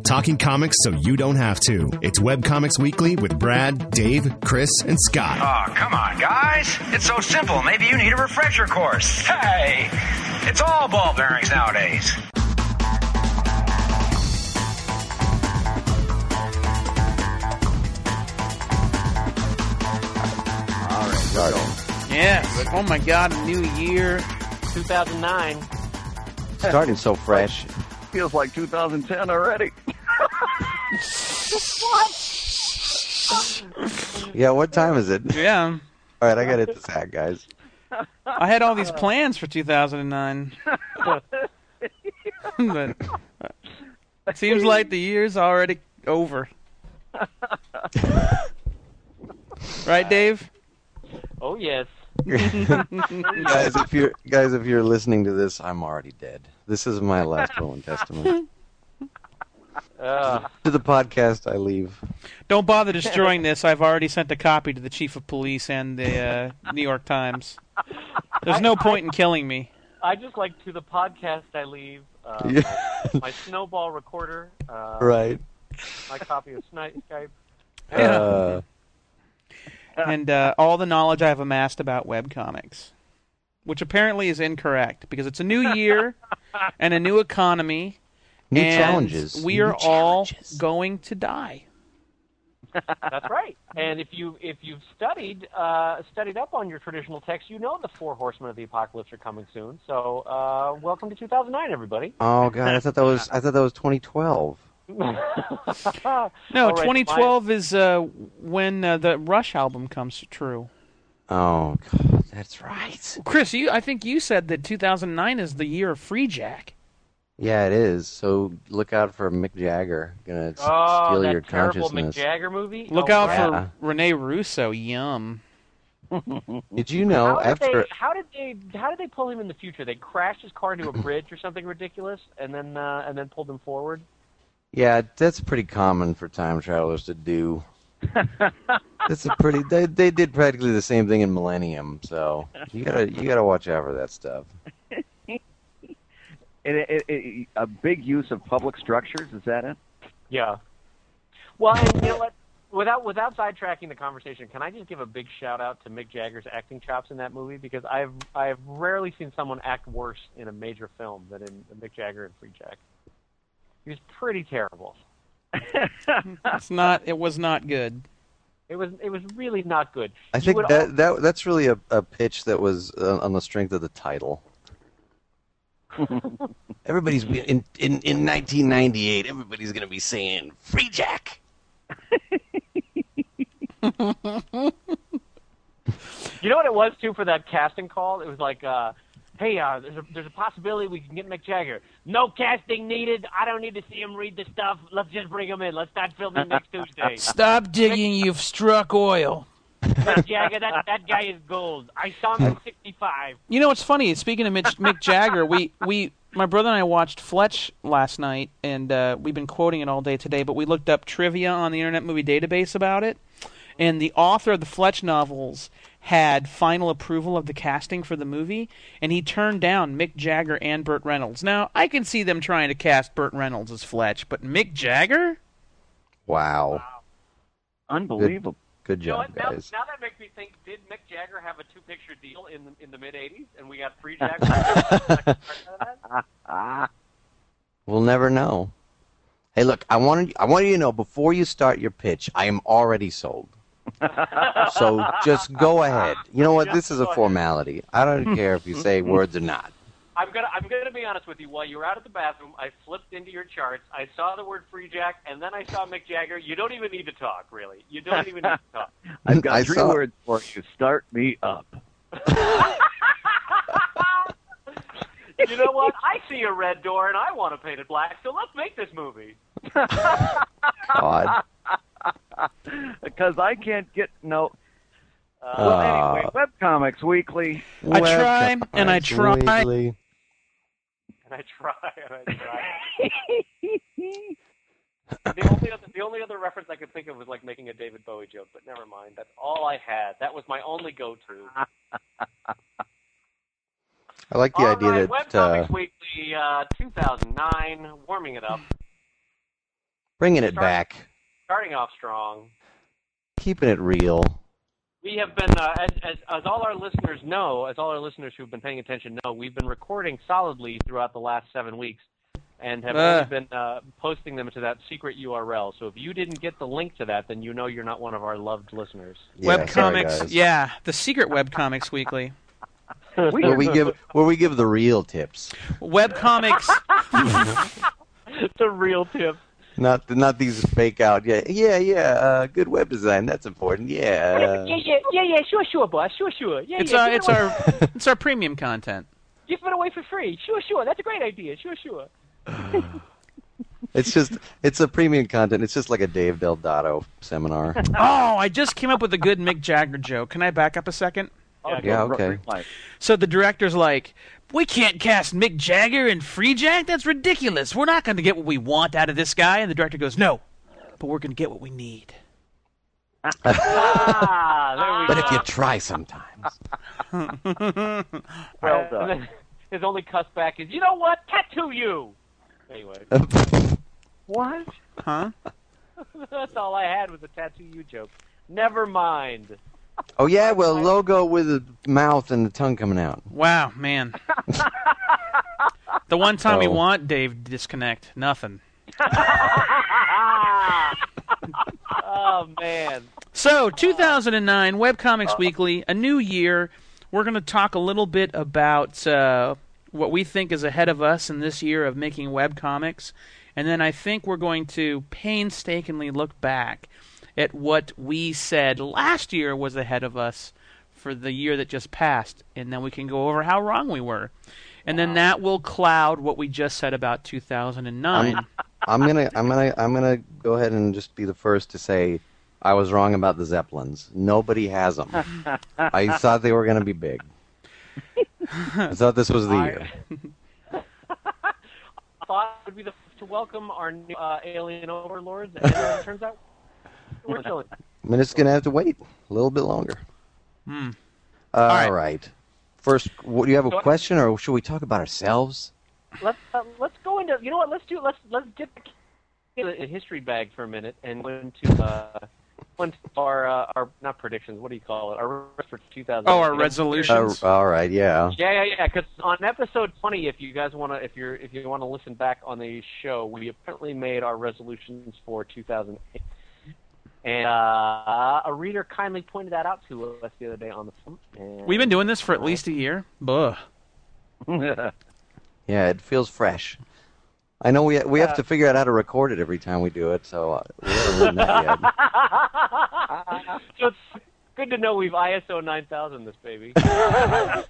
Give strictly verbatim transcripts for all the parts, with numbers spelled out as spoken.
talking comics so you don't have to. It's Webcomics Weekly with Brad, Dave, Chris, and Scott. Oh, come on, guys. It's so simple. Maybe you need a refresher course. Hey, it's all ball bearings nowadays. All right, right on. Yes. Oh my God, a new year. two thousand nine. Starting so fresh. Feels like two thousand ten already. Yeah, what time is it? Yeah. All right, I got to hit the sack, guys. I had all these plans for two thousand nine. But it seems like the year's already over. Right, Dave? Oh, yes. guys, if you're guys, if you're listening to this, I'm already dead. This is my last will and testament. Uh, To the podcast, I leave. Don't bother destroying this. I've already sent a copy to the chief of police and the uh, New York Times. There's no point in killing me. I just like to the podcast I leave, uh, Yeah. my, my snowball recorder, uh, Right. my copy of Sni- Skype. Uh, And uh, all the knowledge I've amassed about webcomics, which apparently is incorrect because it's a new year and a new economy. new and challenges. We New are all challenges. going to die. That's right. And if you if you've studied uh, studied up on your traditional text, you know the four horsemen of the apocalypse are coming soon. So uh, welcome to two thousand nine, everybody. Oh God, I thought that was I thought that was twenty twelve. No, All right, twenty twelve is uh, when uh, the Rush album comes true. Oh God, that's right. Chris, you I think you said that two thousand nine is the year of Free Jack. Yeah, it is. So look out for Mick Jagger gonna s- Oh, steal that your terrible Mick consciousness. Jagger movie. Look Oh, out right. for Rene Russo. Yum. Did you know How did, after? they, how did they how did they pull him in the future? They crashed his car into a bridge or something ridiculous, and then uh, and then pulled him forward. Yeah, that's pretty common for time travelers to do. That's a pretty. They they did practically the same thing in Millennium, so you gotta you gotta watch out for that stuff. It, it, it, a big use of public structures, is that it? Yeah. Well, and you know what? Without without sidetracking the conversation, can I just give a big shout out to Mick Jagger's acting chops in that movie? Because I've I've rarely seen someone act worse in a major film than in Mick Jagger and Free Jack. He was pretty terrible. It's not. It was not good. It was it was really not good. I You think would that, al- that that's really a, a pitch that was uh, on the strength of the title. Everybody's in, in in nineteen ninety-eight. Everybody's gonna be saying "Free Jack." You know what it was too for that casting call? It was like, uh, hey, uh, there's a there's a possibility we can get Mick Jagger. No casting needed. I don't need to see him read the stuff. Let's just bring him in. Let's start filming next Tuesday. Stop digging. You've struck oil. Mick Jagger, that that guy is gold. I saw him at sixty-five. You know what's funny? Speaking of Mitch, Mick Jagger, we, we my brother and I watched Fletch last night, and uh, we've been quoting it all day today. But we looked up trivia on the Internet Movie Database about it, and the author of the Fletch novels had final approval of the casting for the movie, and he turned down Mick Jagger and Burt Reynolds. Now I can see them trying to cast Burt Reynolds as Fletch, but Mick Jagger? Wow, Unbelievable. good You know job, what? Now, guys. now that makes me think: did Mick Jagger have a two-picture deal in the in the mid eighties, and we got Free Jack? We'll never know. Hey, look, I wanted I want you to know before you start your pitch, I am already sold. So just go ahead. You know what? Just This is go a ahead. formality. I don't care if you say words or not. I'm gonna I'm gonna be honest with you. While you were out at the bathroom, I flipped into your charts. I saw the word Free Jack, and then I saw Mick Jagger. You don't even need to talk, really. You don't even need to talk. I've got I three saw- words for you. Start me up. You know what? I see a red door, and I want to paint it black. So let's make this movie. God. Because I can't get no. Uh, Well, anyway, Webcomics Weekly. I try, Webcomics and I try. Weekly. and I try, and I try. the only other the only other reference I could think of was like making a David Bowie joke, but never mind. That's all I had. That was my only go-to. I like the All idea right, that uh, Webcomics Weekly uh, two thousand nine, warming it up. Bringing it Start- back. Starting off strong. Keeping it real. We have been, uh, as, as, as all our listeners know, as all our listeners who've been paying attention know, we've been recording solidly throughout the last seven weeks and have Uh. only been uh, posting them to that secret U R L. So if you didn't get the link to that, then you know you're not one of our loved listeners. Yeah, sorry, Webcomics, guys. yeah, the secret Webcomics Weekly. Where we give where we give the real tips, Webcomics, The real tip. not not these fake out. Yeah, yeah, yeah. Uh, good web design. That's important. Yeah. yeah, yeah, yeah, yeah, sure, sure, boss, sure, sure. Yeah, it's yeah, our give it it's away- our it's our premium content. give it away for free. Sure, sure. That's a great idea. Sure, sure. It's just it's a premium content. It's just like a Dave Delgado seminar. Oh, I just came up with a good Mick Jagger joke. Can I back up a second? Yeah, okay. So the director's like, we can't cast Mick Jagger in Free Jack? That's ridiculous. We're not going to get what we want out of this guy. And the director goes, no, but we're going to get what we need. Ah, there we But go. if you try sometimes. Well done. His only cuss back is, you know what? Tattoo you. Anyway, What? Huh? that's all I had was a tattoo you joke. Never mind. Oh yeah, well, logo with a mouth and the tongue coming out. Wow, man. The one time we Oh. want Dave to disconnect, nothing. Oh man. So, two thousand nine, Webcomics Weekly, a new year. We're going to talk a little bit about uh, what we think is ahead of us in this year of making webcomics. And then I think we're going to painstakingly look back at what we said last year was ahead of us for the year that just passed. And then we can go over how wrong we were. And then that will cloud what we just said about two thousand nine. I'm, I'm gonna I'm gonna I'm gonna go ahead and just be the first to say I was wrong about the Zeppelins. Nobody has them. I thought they were gonna be big. I thought this was the year. I thought it would be the to welcome our new uh, alien overlords, and as it turns out, we're chilling. I mean, it's gonna have to wait a little bit longer. Hmm. All right. right. First, what, do you have a So- question, or should we talk about ourselves? Let's uh, let's go into. You know what? Let's do. Let's let's get the history bag for a minute and go into uh, go into our uh, our not predictions. What do you call it? Our for two thousand. Oh, our resolutions. Uh, all right, yeah. Yeah, yeah, yeah. Because on episode twenty, if you guys want to, if you're, if you want to listen back on the show, we apparently made our resolutions for two thousand eight, and uh, a reader kindly pointed that out to us the other day on the phone. And We've been doing this for at least a year. Buh. Yeah, it feels fresh. I know we we have to figure out how to record it every time we do it, so uh, we haven't done that yet. So it's good to know we've I S O nine thousand this baby. Yeah.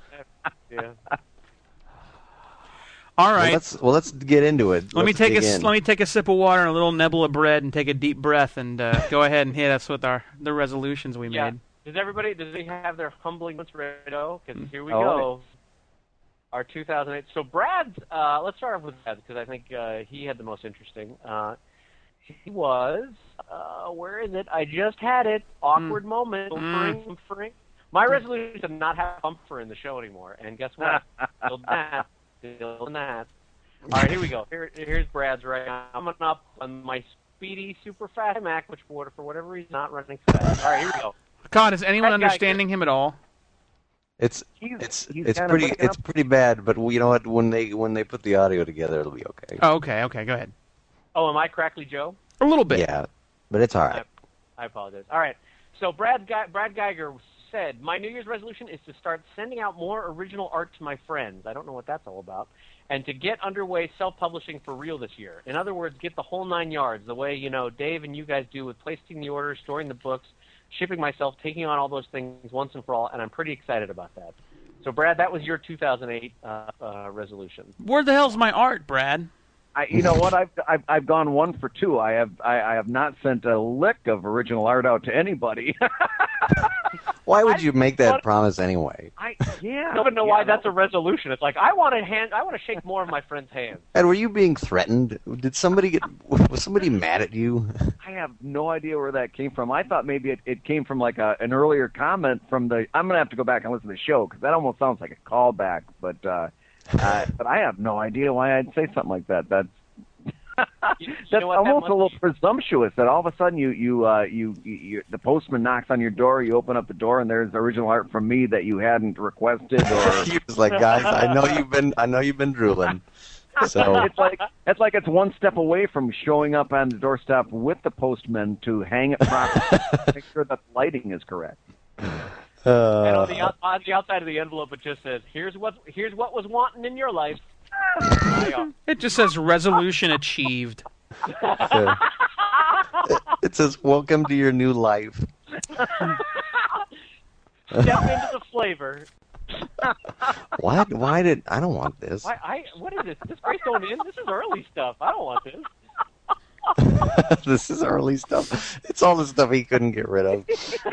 All Well, right. let's well let's get into it. Let me Let's take a dig s- in. let me take a sip of water and a little nibble of bread and take a deep breath and uh, go ahead and hit us with our the resolutions we Yeah. made. Does everybody, does they have their humbling notes ready to go? Because here we Oh, go. Our two thousand eight. So Brad's, uh, let's start off with Brad because I think uh, he had the most interesting. Uh, he was, uh, where is it? I just had it. Awkward moment. Bumpering, bumpering. My resolution is to not have bumper in the show anymore. And guess what? Still that. Still that. All right, here we go. Here, here's Brad's right now. I'm up on my speedy, super fast Mac, which for, for whatever reason, not running fast. All right, here we go. God, is anyone That guy understanding him at all? It's He's- it's he's it's kind of pretty looking it's up. pretty bad, but you know what? When they when they put the audio together, it'll be okay. Oh, okay, okay, go ahead. Oh, am I Crackly Joe? A little bit. Yeah, but it's all right. I apologize. All right. So Brad Ge- Brad Geiger said, my New Year's resolution is to start sending out more original art to my friends. I don't know what that's all about. And to get underway self-publishing for real this year. In other words, get the whole nine yards, the way, you know, Dave and you guys do with placing the orders, storing the books, shipping myself, taking on all those things once and for all, and I'm pretty excited about that. So, Brad, that was your two thousand eight uh, uh, resolution. Where the hell's my art, Brad? I, you know what? I've, I've I've gone one for two. I have I, I have not sent a lick of original art out to anybody. Why would you make that what- promise anyway? I yeah. I don't even know yeah, why no. that's a resolution. It's like I want to hand, I want to shake more of my friends' hands. Ed, were you being threatened? Did somebody get was somebody mad at you? I have no idea where that came from. I thought maybe it, it came from like a, an earlier comment from the. I'm gonna have to go back and listen to the show because that almost sounds like a callback. But uh, uh, but I have no idea why I'd say something like that. That's You, you That's know what, that almost must a little be- presumptuous that all of a sudden you you, uh, you you you the postman knocks on your door, you open up the door, and there's original art from me that you hadn't requested, or He was like, guys, I know you've been, I know you've been drooling. So it's like it's like it's one step away from showing up on the doorstep with the postman to hang it properly, make sure that the lighting is correct. uh, and on the, out, on the outside of the envelope, it just says, "Here's what here's what was wanting in your life." It just says resolution achieved. uh, it, it says, "Welcome to your new life." Step into the flavor. What? Why did I don't want this? I, I what is this? Is this Grace going in? This is early stuff. I don't want this. This is early stuff. It's all the stuff he couldn't get rid of.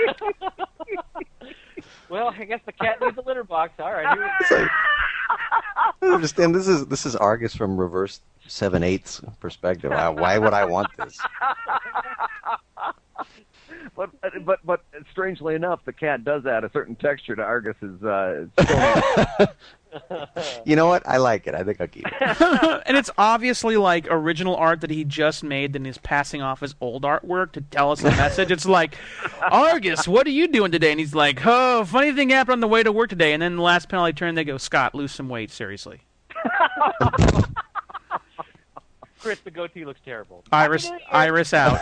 Well, I guess the cat needs a litter box. All right. Here we It's like, I don't understand. This is this is Argus from reverse seven eighths perspective. Why, why would I want this? But but but strangely enough, the cat does add a certain texture to Argus's. Uh, You know what? I like it. I think I'll keep it. And it's obviously like original art that he just made and is passing off his old artwork to tell us a message. It's like, Argus, what are you doing today? And he's like, oh, funny thing happened on the way to work today. And then the last panel I turn, they go, Scott, lose some weight, seriously. Chris, the goatee looks terrible. Iris, Iris out.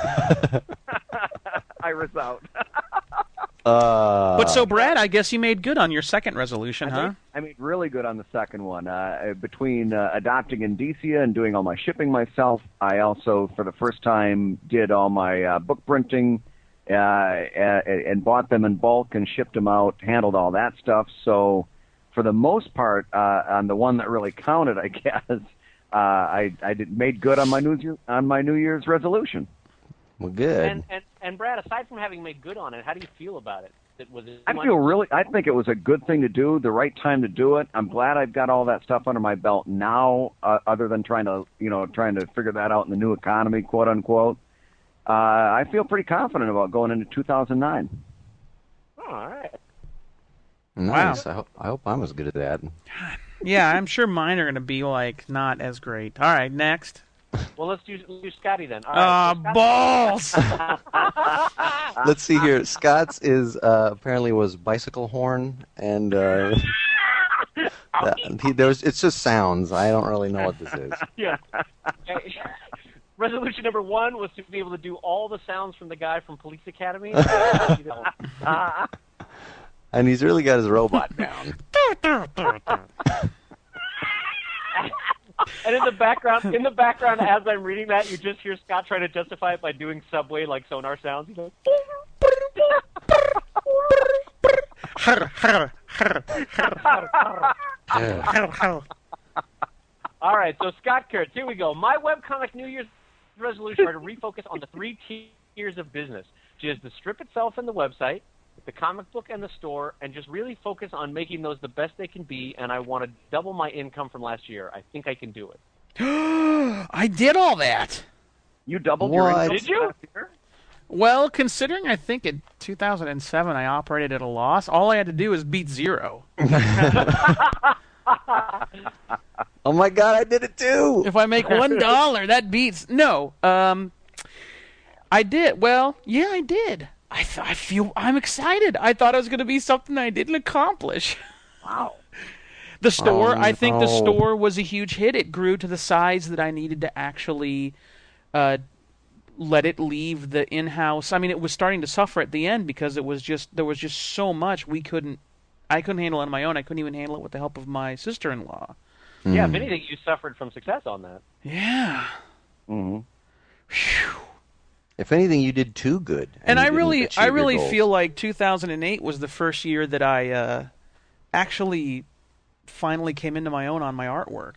Iris out. Uh, But so, Brad, I guess you made good on your second resolution, I huh? made, I made really good on the second one. Uh, between uh, adopting Indicia and doing all my shipping myself, I also, for the first time, did all my uh, book printing uh, and, and bought them in bulk and shipped them out, handled all that stuff. So, for the most part, uh, on the one that really counted, I guess, uh, I, I did, made good on my New Year, on my New Year's resolution. well, good. And, and and Brad, aside from having made good on it, how do you feel about it? It was. It I feel really. I think it was a good thing to do, the right time to do it. I'm glad I've got all that stuff under my belt now, uh, other than trying to, you know, trying to figure that out in the new economy, quote unquote. Uh, I feel pretty confident about going into two thousand nine. Oh, all right. Nice. I hope I hope I'm as good at that. Yeah, I'm sure mine are going to be, like, not as great. All right, next. Well, let's do, let's do Scotty then. All Ah, right, so Scotty- balls! Let's see here. Scott's is uh, apparently was bicycle horn, and uh, that, he, there was, it's just sounds. I don't really know what this is. Yeah. Okay. Resolution number one was to be able to do all the sounds from the guy from Police Academy. And he's really got his robot down. And in the background, in the background, as I'm reading that, you just hear Scott trying to justify it by doing Subway like sonar sounds. He goes, all right, so Scott Kurtz, here we go. My webcomic New Year's resolution are to refocus on the three tiers of business, which is the strip itself and the website, the comic book and the store, and just really focus on making those the best they can be, and I want to double my income from last year. I think I can do it. I did all that. You doubled What? your income. Did you? last year? Well, considering I think in two thousand seven I operated at a loss, all I had to do was beat zero. Oh my God, I did it too! If I make one dollar, that beats no. Um, I did. Well, yeah, I did. I th- I feel I'm excited. I thought it was going to be something I didn't accomplish. Wow. The store, Oh, I think the no. store was a huge hit. It grew to the size that I needed to actually uh, let it leave the in-house. I mean, it was starting to suffer at the end because it was just there was just so much we couldn't. I couldn't handle it on my own. I couldn't even handle it with the help of my sister-in-law. Yeah, if anything, you suffered from success on that. Yeah. Mm-hmm. Phew. If anything, you did too good. And you I didn't really, achieve I your really goals. feel like two thousand eight was the first year that I uh, actually finally came into my own on my artwork.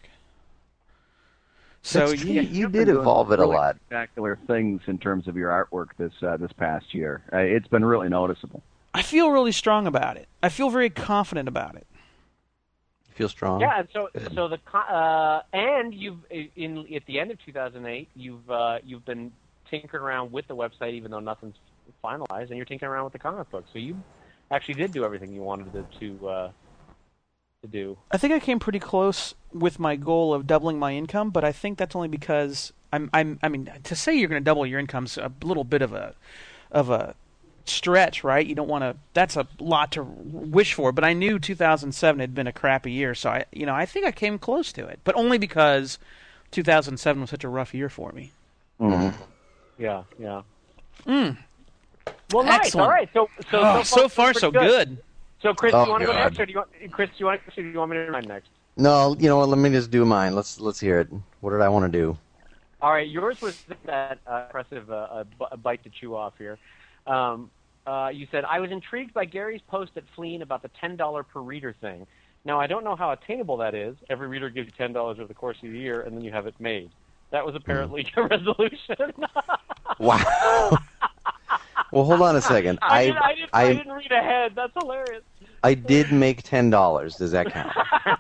So That's true. yeah, You You've did been doing evolve it a really lot. Spectacular things in terms of your artwork this uh, this past year. Uh, it's been really noticeable. I feel really strong about it. I feel very confident about it. You feel strong? Yeah, and so Good. so the co- uh, and you've in at the end of two thousand eight, you've uh, you've been tinkering around with the website, even though nothing's finalized, and you're tinkering around with the comic book. So you actually did do everything you wanted to to, uh, to do. I think I came pretty close with my goal of doubling my income, but I think that's only because I'm, I'm, I mean, to say you're going to double your income's a little bit of a, of a stretch, right? You don't want to. That's a lot to wish for. But I knew two thousand seven had been a crappy year, so I, you know, I think I came close to it, but only because two thousand seven was such a rough year for me. Mm-hmm. Yeah, yeah. Mm. Well, nice. Excellent. All right. So, so, Oh, so, so far, so good. good. So, Chris, Oh, do you want to go God. next, or do you want Chris? Do you want? Or do you want me to run next? No, you know what? Let me just do mine. Let's let's hear it. What did I want to do? All right, yours was that uh, impressive uh, a, b- a bite to chew off here. Um, uh, you said, I was intrigued by Gary's post at Fleen about the ten dollars per reader thing. Now, I don't know how attainable that is. Every reader gives you ten dollars over the course of the year, and then you have it made. That was apparently Mm. your resolution. Wow. Well, hold on a second. I, I did, I, didn't, I, I didn't read ahead. That's hilarious. I did make ten dollars. Does that count?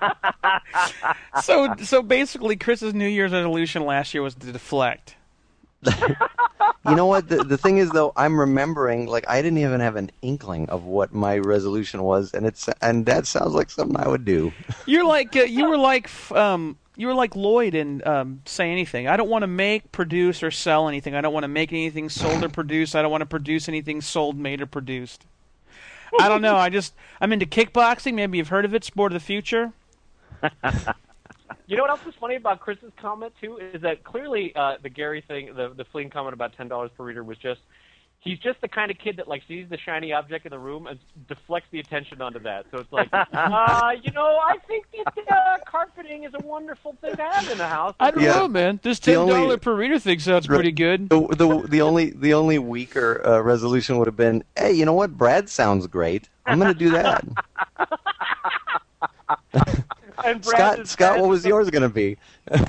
So, so basically, Chris's New Year's resolution last year was to deflect. You know what? The the thing is, though, I'm remembering. Like, I didn't even have an inkling of what my resolution was, and it's and that sounds like something I would do. You're like uh, you were like um, you were like Lloyd in um, Say Anything. I don't want to make, produce, or sell anything. I don't want to make anything sold or produced. I don't want to produce anything sold, made, or produced. I don't know. I just I'm into kickboxing. Maybe you've heard of it. Sport of the future. You know what else is funny about Chris's comment, too, is that clearly uh, the Gary thing, the, the Fleen comment about ten dollars per reader was just, he's just the kind of kid that, like, sees the shiny object in the room and deflects the attention onto that. So it's like, uh, you know, I think that uh, carpeting is a wonderful thing to have in the house. I don't Yeah. know, man. This The ten dollar only- per reader thing sounds Right. pretty good. The the the only the only weaker uh, resolution would have been, hey, you know what? Brad sounds great. I'm going to do that. And Brad Scott, is- Scott, what was yours going to be?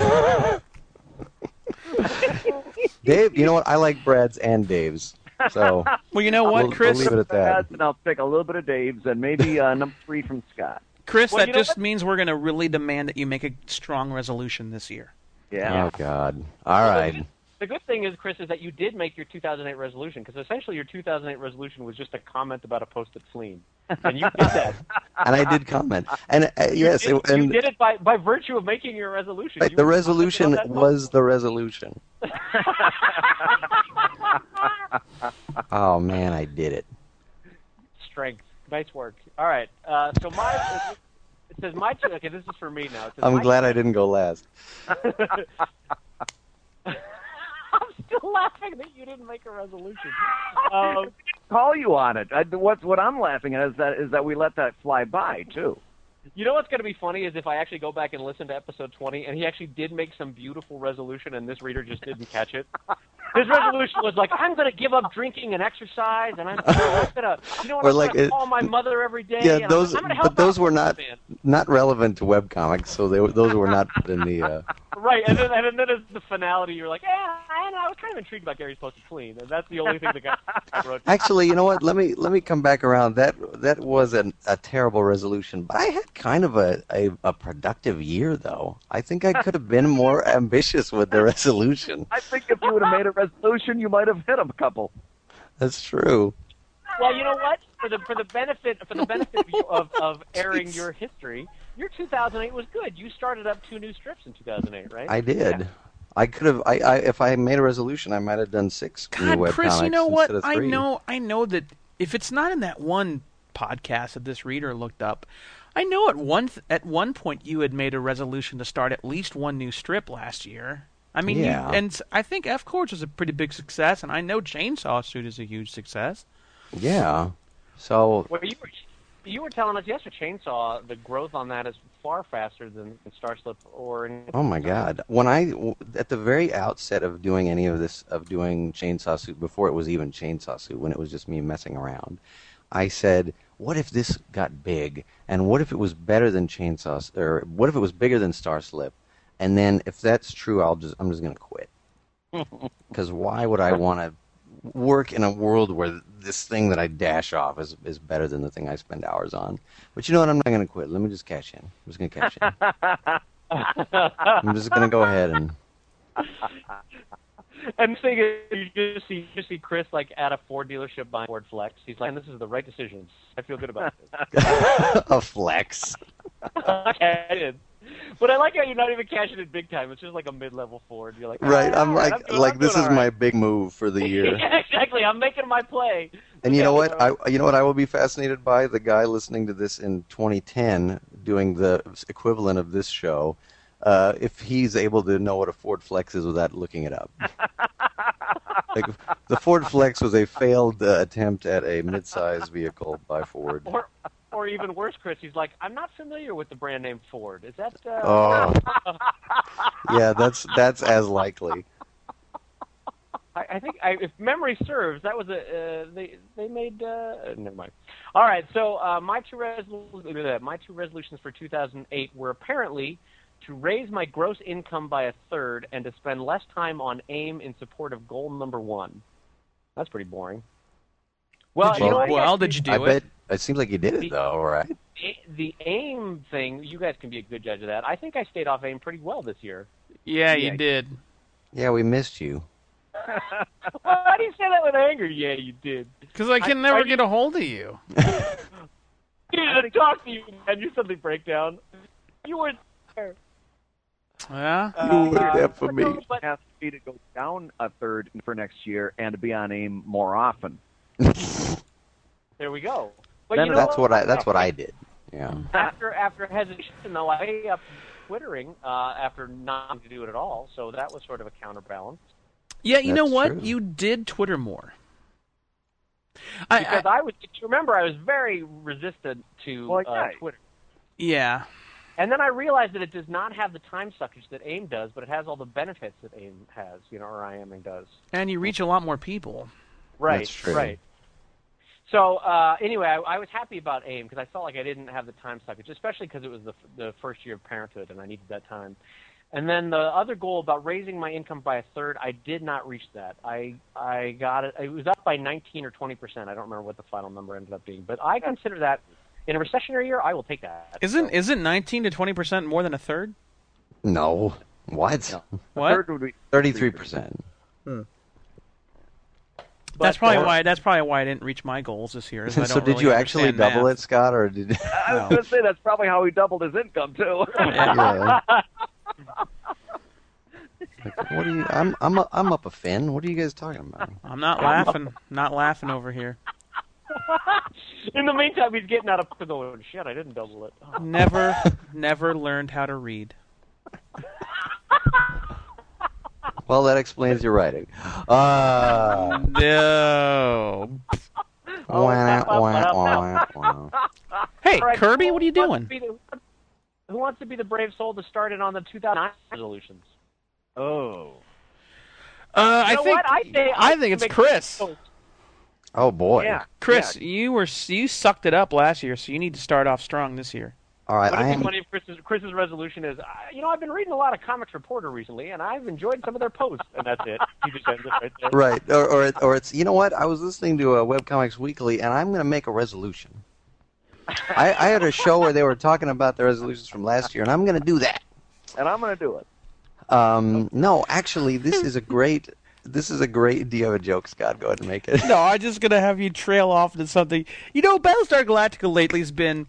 Dave, you know what? I like Brad's and Dave's. So Well, you know what, we'll, we'll Chris? leave it at that. And I'll pick a little bit of Dave's and maybe uh, number three from Scott. Chris, Well, that you know just what? means we're going to really demand that you make a strong resolution this year. Yeah. Oh God! All right. The good thing is, Chris, is that you did make your two thousand eight resolution, because essentially your two thousand eight resolution was just a comment about a post at Fleen. And you did that. And I did comment, and uh, yes, you, it, did, you and did it by, by virtue of making your resolution. right, You the were resolution commenting on that was the resolution. Oh man, I did it. Strength. Nice work. All right. Uh, so my it says my two. Okay, this is for me now. It says I'm my glad two- I didn't go last. I'm still laughing that you didn't make a resolution. Um, Call you on it. I, what what I'm laughing at is that is that we let that fly by too. you know what's going to be funny is if I actually go back and listen to episode twenty, and he actually did make some beautiful resolution, and this reader just didn't catch it. His resolution was like, I'm going to give up drinking and exercise, and I'm, I'm going to, you know what, Or I'm like going to it- call my mother every day. Yeah, and I'm- those, I'm gonna help but those out were my not man. not relevant to webcomics, so they were- those were not put in the. Uh, Right, and then, and then as the finality, you're like, eh, I, don't know, I was kind of intrigued about Gary's post to Clean, and that's the only thing that got wrote. Actually, you know what? Let me let me come back around. That that was an, a terrible resolution, but I had kind of a, a, a productive year, though. I think I could have been more ambitious with the resolution. I think if you would have made a resolution, you might have hit a couple. That's true. Well, you know what? For the for the benefit for the benefit of, you- of of airing your history, your two thousand eight was good. You started up two new strips in two thousand eight, right? I did. I could have. I, I if I made a resolution, I might have done six new God, webcomics Chris, you know what? instead of I three. know, I know that if it's not in that one podcast that this reader looked up, I know at one th- at one point you had made a resolution to start at least one new strip last year. I mean, Yeah. you, and s- I think F Chords was a pretty big success, and I know Chainsaw Suit is a huge success. Yeah. So Well, you were you were telling us yesterday, Chainsaw, the growth on that is far faster than in Starslip or in. oh my God! When I at the very outset of doing any of this of doing Chainsaw Suit before it was even Chainsaw Suit, when it was just me messing around, I said, "What if this got big? And what if it was better than Chainsaw? S- Or what if it was bigger than Starslip? And then if that's true, I'll just I'm just gonna quit. Because why would I want to work in a world where this thing that I dash off is is better than the thing I spend hours on? But you know what? I'm not gonna quit. Let me just cash in. I'm just gonna cash in. I'm just gonna go ahead and. And the thing is, you just see, you just see Chris like at a Ford dealership buying Ford Flex. He's like, "This is the right decision. I feel good about this." A flex. Okay, I did. But I like how you're not even cashing it big time. It's just like a mid-level Ford. You're like, Right, "Ah, I'm all right, like, doing- like I'm this doing is all my right." big move for the year. Yeah, exactly. I'm making my play. And you Yeah, know what? uh, I you know what I will be fascinated by? The guy listening to this in twenty ten doing the equivalent of this show, uh, if he's able to know what a Ford Flex is without looking it up. Like, the Ford Flex was a failed uh, attempt at a mid-size vehicle by Ford. Or, or even worse, Chris, he's like, I'm not familiar with the brand name Ford. Is that? Uh... Oh, yeah, that's that's as likely. I, I think, I, if memory serves, that was a uh, they they made. Uh, never mind. All right, so uh, my two resol- my two resolutions for two thousand eight were apparently to raise my gross income by a third and to spend less time on AIM in support of goal number one. That's pretty boring. Well, Did you- you know what, well, guys, did you do I it? bet it seems like you did it though, right? the AIM thing, you guys can be a good judge of that. I think I stayed off AIM pretty well this year. Yeah, Yeah. you did. Yeah, we missed you. Why do you say that with anger? Yeah, you did. Because I can I- never I- get a hold of you. Yeah, to talk to you, man. You suddenly break down. You weren't there. Yeah. You were there for me. But, Asked me to go down a third for next year and to be on AIM more often. there we go. But Then you know That's what I that's what I did. Yeah. After after hesitation, though, I gave up twittering uh, after not to do it at all. So that was sort of a counterbalance. Yeah, you know That's what? true. You did Twitter more. I, Because I, I, was, remember, I was very resistant to Well, uh, yeah. Twitter. yeah. And then I realized that it does not have the time suckage that AIM does, but it has all the benefits that AIM has, you know, or IAMing does. And you reach a lot more people. Right, That's true. right. So uh, anyway, I, I was happy about AIM because I felt like I didn't have the time suckage, especially because it was the, the first year of parenthood and I needed that time. And then the other goal about raising my income by a third, I did not reach that. I I got it. It was up by nineteen or twenty percent. I don't remember what the final number ended up being, but I consider that in a recessionary year, I will take that. Isn't So- isn't nineteen to twenty percent more than a third? No. What? What? Third would be Thirty-three percent. That's But, probably uh, why. That's probably why I didn't reach my goals this year. is I So don't did really you actually understand double math. it, Scott, or did? I was going to say that's probably how he doubled his income too. Yeah. Like, what are you? I'm I'm a, I'm up a fin. What are you guys talking about? I'm not laughing. Not laughing over here. In the meantime, he's getting out of going, shit, I didn't double it. Oh. Never, never learned how to read. Well, that explains your writing. Uh, No. Oh, wah, wah, wah, wah, wah, wah. Hey, All right, Kirby, who what are you wants doing? to be the- Who wants to be the brave soul to start it on the two thousand nine resolutions? Oh. Uh, I You know think what? I say- I I think it's make- Chris. Oh boy! Yeah. Chris, Yeah. you were you sucked it up last year, so you need to start off strong this year. All right, What I if am. funny if Chris's, Chris's resolution is, uh, you know, I've been reading a lot of Comics Reporter recently, and I've enjoyed some of their posts, and that's it. He just ends it right there. Right, or or, it, or it's you know what? I was listening to a Webcomics Weekly, and I'm going to make a resolution. I, I had a show where they were talking about the resolutions from last year, and I'm going to do that. And I'm going to do it. Um, no, actually, this is a great. This is a great. Do you have a joke, Scott? Go ahead and make it. No, I'm just gonna have you trail off into something. You know, Battlestar Galactica lately has been.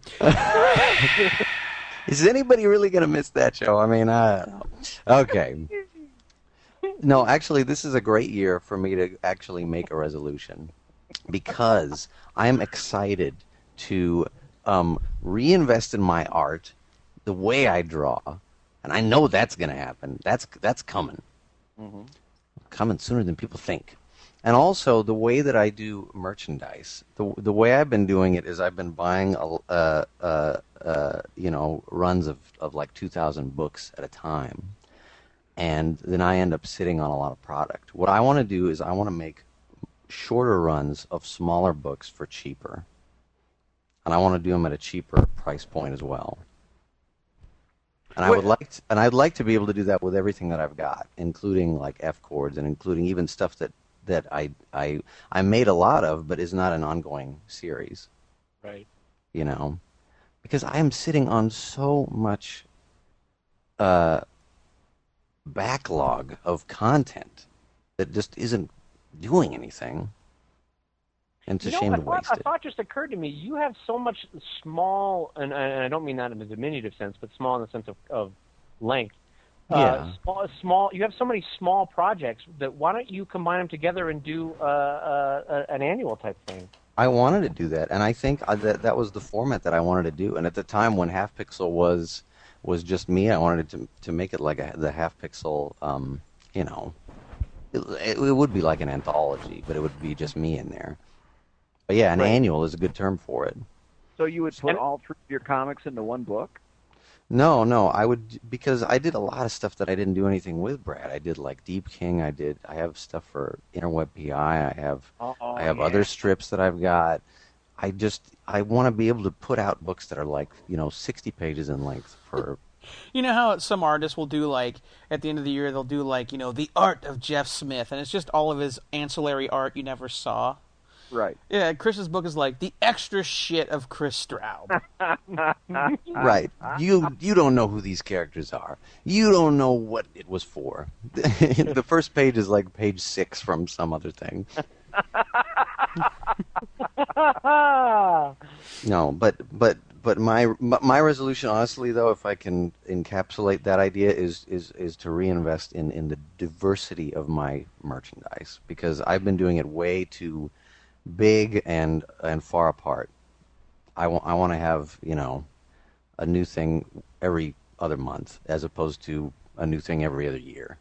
Is anybody really going to miss that show? I mean, I don't know. Okay. No, actually, this is a great year for me to actually make a resolution because I'm excited to um, reinvest in my art, the way I draw, and I know that's going to happen. That's that's coming, Mm-hmm. coming sooner than people think. And also the way that I do merchandise, the the way I've been doing it is I've been buying a, uh, uh, uh, you know runs of, of like two thousand books at a time, and then I end up sitting on a lot of product. What I want to do is I want to make shorter runs of smaller books for cheaper, and I want to do them at a cheaper price point as well. And I would like, to, and I'd like to be able to do that with everything that I've got, including like F chords and including even stuff that. that I, I I made a lot of, but is not an ongoing series, Right. you know, because I am sitting on so much uh, backlog of content that just isn't doing anything, and it's You a know, shame a to thought, waste a it. thought just occurred to me. You have so much small, and, and I don't mean that in a diminutive sense, but small in the sense of, of length. Yeah. Uh, small, small. You have so many small projects that why don't you combine them together and do uh, uh, an annual type thing? I wanted to do that, and I think that that was the format that I wanted to do. And at the time when Half Pixel was was just me, I wanted to to make it like a, the Half Pixel, um, you know, it, it would be like an anthology, but it would be just me in there. But yeah, an Right. annual is a good term for it. So you would put And- all three of your comics into one book? No, no, I would because I did a lot of stuff that I didn't do anything with, Brad. I did like Deep King. I did. I have stuff for Interweb P I. I have. Oh, I have yeah. other strips that I've got. I just I want to be able to put out books that are like you know sixty pages in length for. You know how some artists will do, like, at the end of the year, they'll do, like, you know, the art of Jeff Smith, and it's just all of his ancillary art you never saw. Right. Yeah, Chris's book is like the extra shit of Chris Straub. Right. You you don't know who these characters are. You don't know what it was for. The first page is like page six from some other thing. No, but but but my my resolution, honestly, though, if I can encapsulate that idea, is is is to reinvest in in the diversity of my merchandise, because I've been doing it way too big and and far apart. I want I want to have you know a new thing every other month, as opposed to a new thing every other year.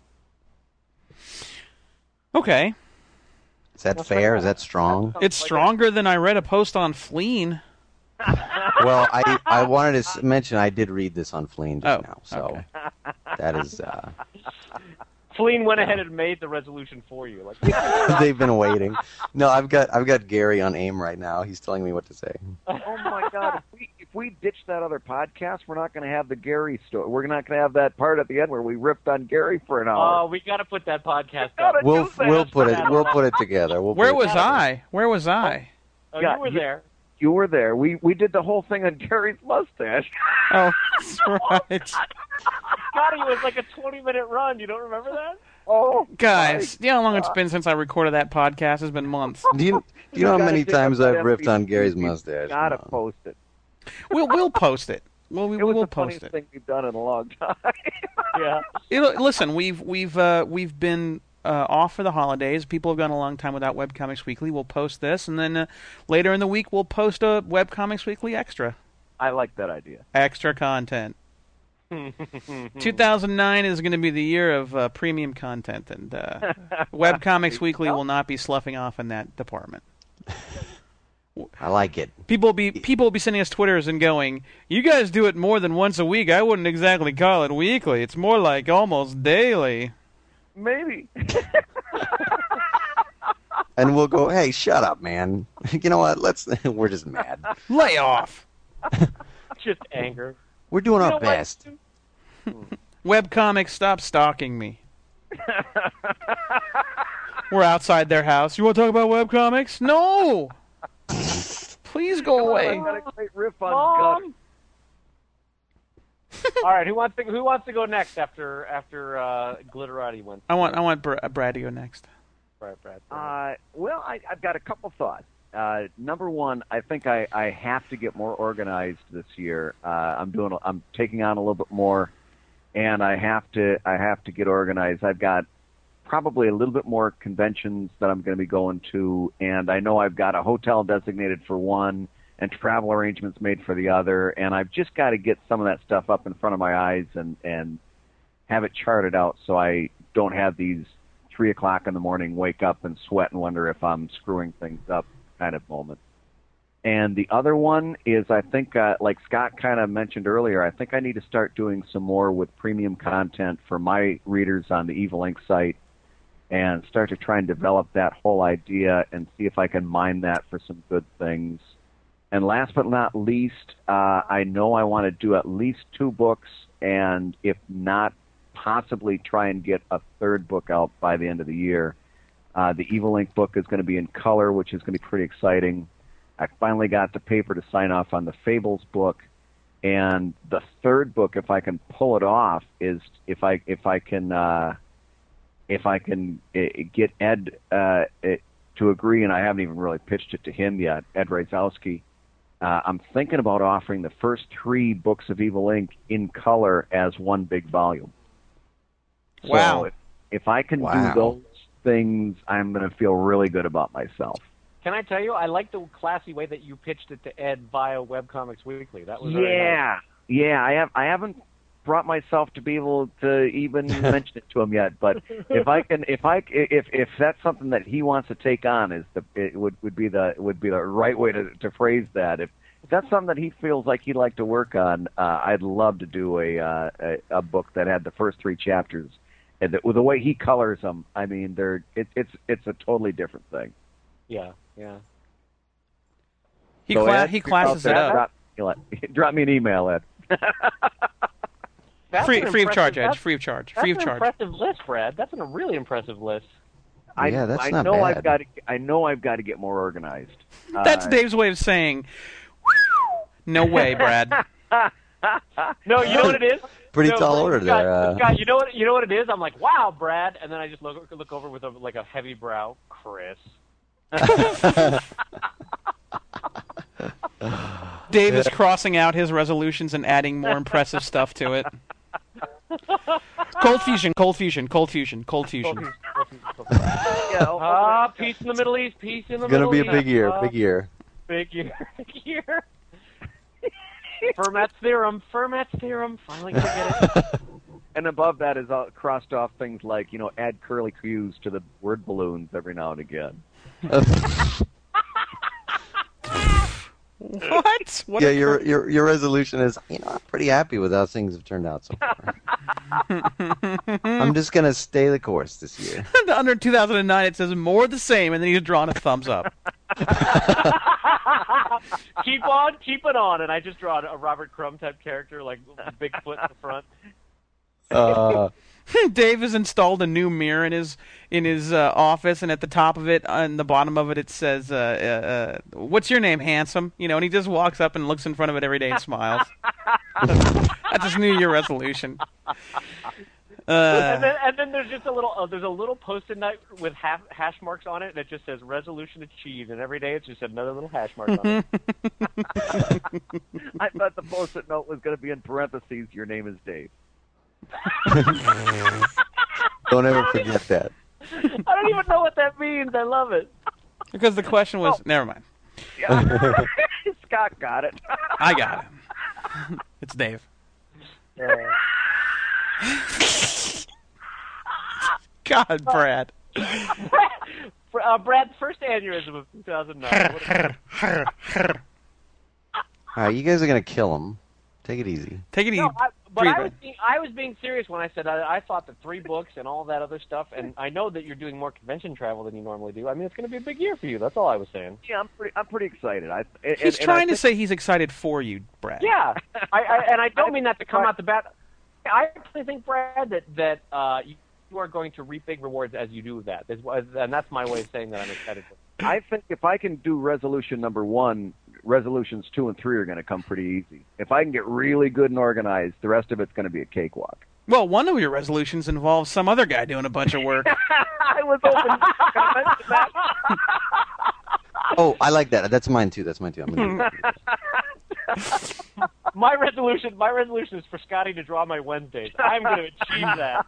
Okay. Is that fair? Is that strong? It's stronger than I read a post on Fleen. Well, I I wanted to s- mention I did read this on Fleen just Oh, now, so okay. that is uh, Fleen went ahead and made the resolution for you. Like, they've been waiting. No, I've got I've got Gary on AIM right now. He's telling me what to say. Oh my God! If we, if we ditch that other podcast, we're not going to have the Gary story. We're not going to have that part at the end where we ripped on Gary for an oh, hour. we got to put that podcast Gotta up. We'll do that. we'll put it we'll put it together. We'll put Where it was together. I? Where was I? Oh, Yeah, you were you- there. You were there. We we did the whole thing on Gary's mustache. Oh, that's right. God, it was like a twenty-minute run. You don't remember that? Oh, Guys, you know how long it's been since I recorded that podcast? It's been months. Do you do you know how gotta many dig up times that I've ripped on M V P. Gary's We've mustache? Gotta Come on. post it. We'll we'll post it. Well, we It was will the post funniest it. thing we've done in a long time. Yeah. It'll, listen, we've we've uh, we've been uh, off for the holidays. People have gone a long time without Webcomics Weekly. We'll post this, and then uh, later in the week we'll post a Webcomics Weekly extra, I like that idea. extra content. two thousand nine is going to be the year of uh, premium content, and uh, Webcomics Weekly will not be sloughing off in that department. I like it. People will be people will be sending us Twitters and going, "You guys do it more than once a week. I wouldn't exactly call it weekly. It's more like almost daily." Maybe. And we'll go, hey, shut up, man. You know what? Let's. We're just mad. Lay off. Just anger. We're doing You our know what? best. Webcomics, stop stalking me. We're outside their house. You want to talk about webcomics? No. Please go away. I've got a great riff on Mom. Gus. All right, who wants to who wants to go next after after uh, Glitterati went? I want I want Br- Brad to go next. Right, Brad. Uh, well, I, I've got a couple thoughts. Uh, number one, I think I, I have to get more organized this year. Uh, I'm doing, I'm taking on a little bit more, and I have to, I have to get organized. I've got probably a little bit more conventions that I'm going to be going to, and I know I've got a hotel designated for one and travel arrangements made for the other, and I've just got to get some of that stuff up in front of my eyes and and have it charted out so I don't have these three o'clock in the morning wake up and sweat and wonder if I'm screwing things up kind of moment. And the other one is, I think, uh, like Scott kind of mentioned earlier, I think I need to start doing some more with premium content for my readers on the Evil Ink site and start to try and develop that whole idea and see if I can mine that for some good things. And last but not least, uh, I know I want to do at least two books, and if not, possibly try and get a third book out by the end of the year. Uh, the Evil Ink book is going to be in color, which is going to be pretty exciting. I finally got the paper to sign off on the Fables book, and the third book, if I can pull it off, is if I if I can uh, if I can uh, get Ed uh, it, to agree, and I haven't even really pitched it to him yet, Ed Ryzowski, uh, I'm thinking about offering the first three books of Evil Incorporated in color as one big volume. Wow. So if, if I can Wow. do those things, I'm going to feel really good about myself. Can I tell you, I like the classy way that you pitched it to Ed via Webcomics Weekly. That was very nice. Yeah, yeah. I have I haven't brought myself to be able to even mention it to him yet. But if I can, if I if if that's something that he wants to take on, is the it would would be the would be the right way to to phrase that. If, if that's something that he feels like he'd like to work on, uh, I'd love to do a, uh, a a book that had the first three chapters. And the, with the way he colors them, I mean, they're it, it's it's a totally different thing. Yeah, yeah. He So, cla- Ed, he classes it up. Drop, drop me an email, Ed. That's Free an free of impressive- charge, Edge. that's- Free of charge. That's Free of an charge. impressive list, Brad. That's a really impressive list. I, Yeah, that's I not know bad. I've got to. I know I've got to get more organized. That's Uh, Dave's way of saying, no way, Brad. No, you know what it is? Pretty No, tall Brad, order Scott, there. Uh, Scott, you know what? You know what it is? I'm like, wow, Brad, and then I just look look over with a, like a heavy brow, Chris. Dave is crossing out his resolutions and adding more impressive stuff to it. Cold fusion, cold fusion, cold fusion, cold fusion. Ah, peace in the Middle East, peace in the it's gonna Middle be a East. big year. Ah, Big year. Big year, big year. Fermat's theorem, Fermat's theorem. Finally gonna get it. And above that is all crossed off things like, you know, add curly cues to the word balloons every now and again. What? What yeah, a your cr- your your resolution is, you know, I'm pretty happy with how things have turned out so far. I'm just gonna stay the course this year. Under two thousand nine, it says more the same, and then he's drawn a thumbs up. Keep on, keep it on, and I just draw a Robert Crumb type character, like Bigfoot in the front. Uh, Dave has installed a new mirror in his in his uh, office, and at the top of it, on the bottom of it, it says, uh, uh, uh, "What's your name, handsome?" You know, and he just walks up and looks in front of it every day and smiles. That's his New Year resolution. and Uh, then and then there's just a little uh, there's a little post-it note with half, hash marks on it, and it just says resolution achieved. And every day it's just another little hash mark on it. I thought the post-it note was going to be in parentheses, your name is Dave. don't ever forget that. I don't even know what that means. I love it. because the question was, never mind. Yeah. Scott got it. I got it. It's Dave. God, Brad. uh, Brad's first aneurysm of two thousand nine. What a- All right, you guys are gonna kill him. Take it easy. Take it easy. No, I, but Breathe I was, in. being, I was being serious when I said I, I thought the three books and all that other stuff, and I know that you're doing more convention travel than you normally do. I mean, it's going to be a big year for you. That's all I was saying. Yeah, I'm pretty. I'm pretty excited. I, and, He's and trying I to say he's excited for you, Brad. Yeah, I, I, and I don't mean that to come out the bat. I actually think, Brad, that that uh, you, you are going to reap big rewards as you do that, and that's my way of saying that I'm excited for. I think if I can do resolution number one, resolutions two and three are going to come pretty easy. If I can get really good and organized, the rest of it's going to be a cakewalk. Well, one of your resolutions involves some other guy doing a bunch of work. I was hoping to comment on that. Oh, I like that. That's mine too. That's mine too. I'm gonna do that. My resolution, my resolution is for Scotty to draw my Wednesdays. I'm going to achieve that.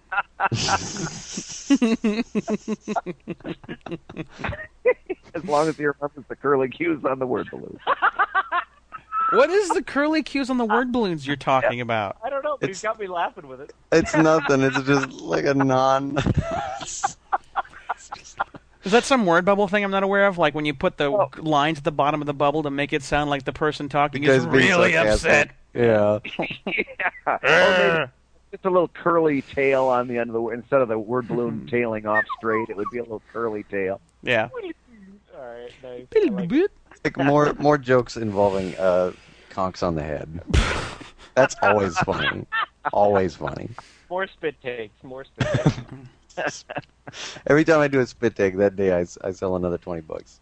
As long as he remembers the curly cues on the word balloon. What is the curly cues on the word balloons you're talking about? I don't know, but It's- he's got me laughing with it. It's nothing. It's just like a non. Is that some word bubble thing I'm not aware of? Like when you put the lines at the bottom of the bubble to make it sound like the person talking is Because being really sarcastic. upset. Yeah. yeah. Or maybe just a little curly tail on the end of the word. Instead of the word balloon tailing off straight, it would be a little curly tail. Yeah. All right, nice. I like it. Like more more jokes involving uh, conks on the head. That's always funny. Always funny. More spit takes, more spit takes. Every time I do a spit take, that day I, I sell another twenty bucks.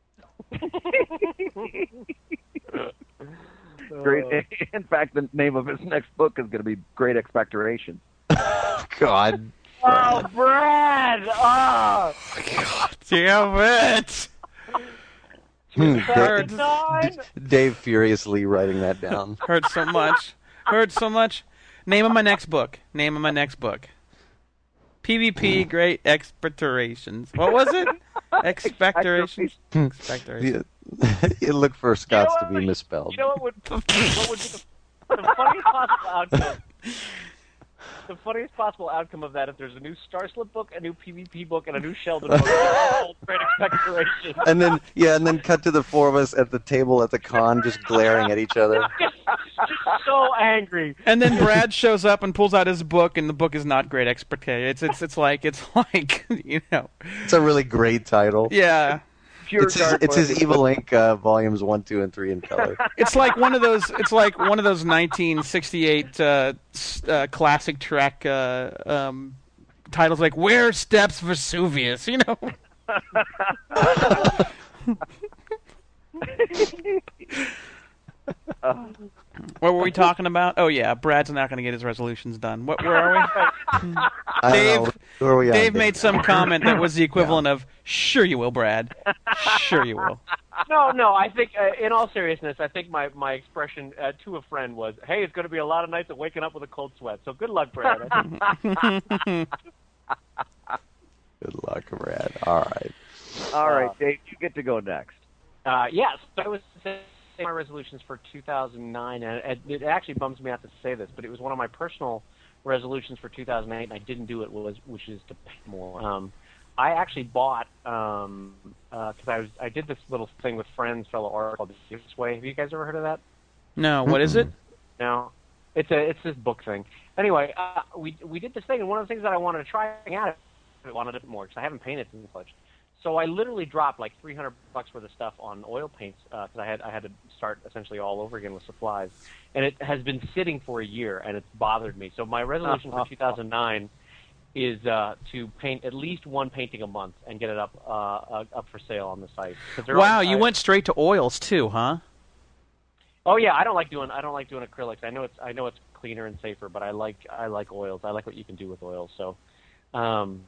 Great. In fact, the name of his next book is going to be Great Expectoration. God. Oh, Brad! Oh! Damn it! Hmm, Heard, Dave, Nine. Dave furiously writing that down. heard so much. Heard so much. Name of my next book. Name of my next book. P V P Great Expectorations. What was it? Expectorations. Expectorations. Yeah. You look for Scots You know to what be would- misspelled. You know what would what would be the, the funniest possible outcome? The funniest possible outcome of that if there's a new Starslip book, a new P V P book, and a new Sheldon book. All Great Expectorations. And then, yeah, and then cut to the four of us at the table at the con, just glaring at each other. Just so angry. And then Brad shows up and pulls out his book, and the book is not Great Expectorations. It's it's it's like it's like you know. It's a really great title. Yeah. Pure It's his, dark it's his mode. Evil Inc. Uh, volumes one, two, and three in color. It's like one of those. It's like one of those nineteen sixty-eight uh, s- uh, classic Trek uh, um, titles, like "Where Steps Vesuvius," you know. What were we talking about? Oh yeah, Brad's not going to get his resolutions done. What? Where are we? I don't Dave- know. Where are we at, Dave made some comment that was the equivalent of "Sure you will, Brad. Sure you will." No, no. I think, uh, in all seriousness, I think my my expression uh, to a friend was, "Hey, it's going to be a lot of nights of waking up with a cold sweat. So good luck, Brad." Good luck, Brad. All right. All right, Dave, you get to go next. Uh, yes, I was saying my resolutions for two thousand nine, and it, it actually bums me out to say this, but it was one of my personal resolutions for two thousand eight, and I didn't do it, was which is to pay more. Um, I actually bought um, uh 'cause I was I did this little thing with friends, fellow artists called The This Way. Have you guys ever heard of that? No, what is it? No, it's a it's this book thing. Anyway, uh, we we did this thing, and one of the things that I wanted to try out, I wanted it more because I haven't painted since college. So I literally dropped like three hundred bucks worth of stuff on oil paints because uh, I had I had to start essentially all over again with supplies, and it has been sitting for a year and it's bothered me. So my resolution for two thousand nine is uh, to paint at least one painting a month and get it up uh, uh, up for sale on the site. 'Cause they're Wow, all- you I- went straight to oils too, huh? Oh yeah, I don't like doing I don't like doing acrylics. I know it's I know it's cleaner and safer, but I like I like oils. I like what you can do with oils. So. Um,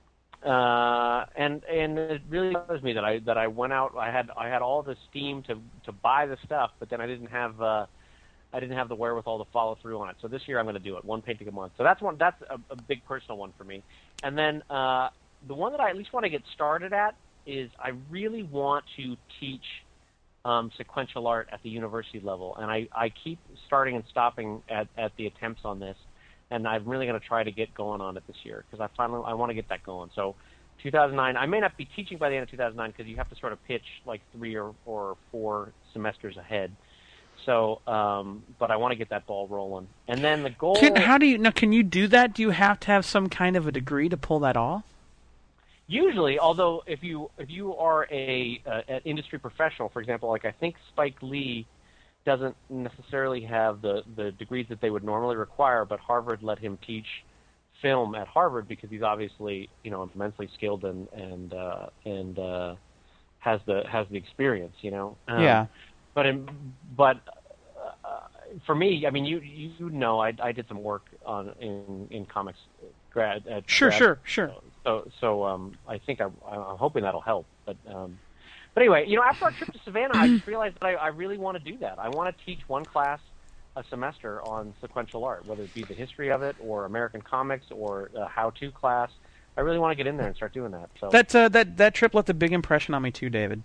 Uh, and and it really bothers me that I that I went out. I had I had all the steam to to buy the stuff, but then I didn't have uh, I didn't have the wherewithal to follow through on it. So this year I'm going to do it, one painting a month. So that's one that's a, a big personal one for me. And then uh, the one that I at least want to get started at is I really want to teach um, sequential art at the university level, and I, I keep starting and stopping at, at the attempts on this. And I'm really going to try to get going on it this year because I finally I want to get that going. So, two thousand nine. I may not be teaching by the end of two thousand nine because you have to sort of pitch like three or, or four semesters ahead. So, um, but I want to get that ball rolling. And then the goal. Can, how do you now? Can you do that? Do you have to have some kind of a degree to pull that off? Usually, although if you if you are a uh, an industry professional, for example, like I think Spike Lee doesn't necessarily have the, the degrees that they would normally require, but Harvard let him teach film at Harvard because he's obviously, you know, immensely skilled and and uh, and uh, has the has the experience, you know. Um, Yeah. But in, but uh, for me, I mean, you you know, I I did some work on in in comics grad. At Sure, grad, sure, sure. So so um, I think I, I'm hoping that'll help, but. Um, But anyway, you know, after our trip to Savannah, I just realized that I, I really want to do that. I want to teach one class a semester on sequential art, whether it be the history of it or American comics or a how-to class. I really want to get in there and start doing that. So That uh, that that trip left a big impression on me too, David.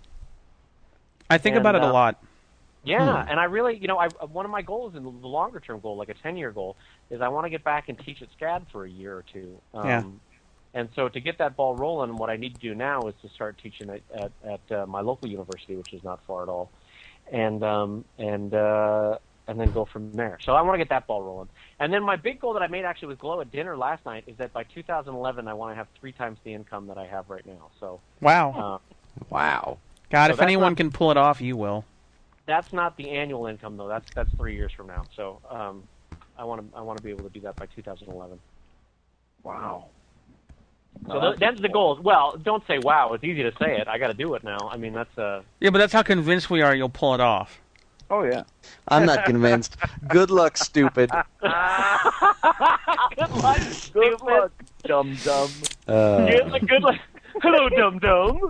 I think And, about it a uh, lot. yeah, and I really, you know, I, one of my goals, and the longer-term goal, like a ten-year goal, is I want to get back and teach at SCAD for a year or two. Um, Yeah. And so to get that ball rolling, what I need to do now is to start teaching at at, at uh, my local university, which is not far at all, and um, and uh, and then go from there. So I want to get that ball rolling. And then my big goal that I made actually with Glow at dinner last night is that by two thousand eleven I want to have three times the income that I have right now. So Wow. uh, Wow. God, so if that's anyone not- can pull it off, you will. that's not the annual income though. That's that's three years from now. So um, I want to I want to be able to do that by two thousand eleven. Wow. So th- that's the goal. Well, don't say wow. It's easy to say it. I got to do it now. I mean, that's uh Yeah, but that's how convinced we are you'll pull it off. Oh, yeah. I'm not convinced. Good luck, stupid. good luck, Good luck, dum-dum. Uh, Good, good luck. Hello, dum dum.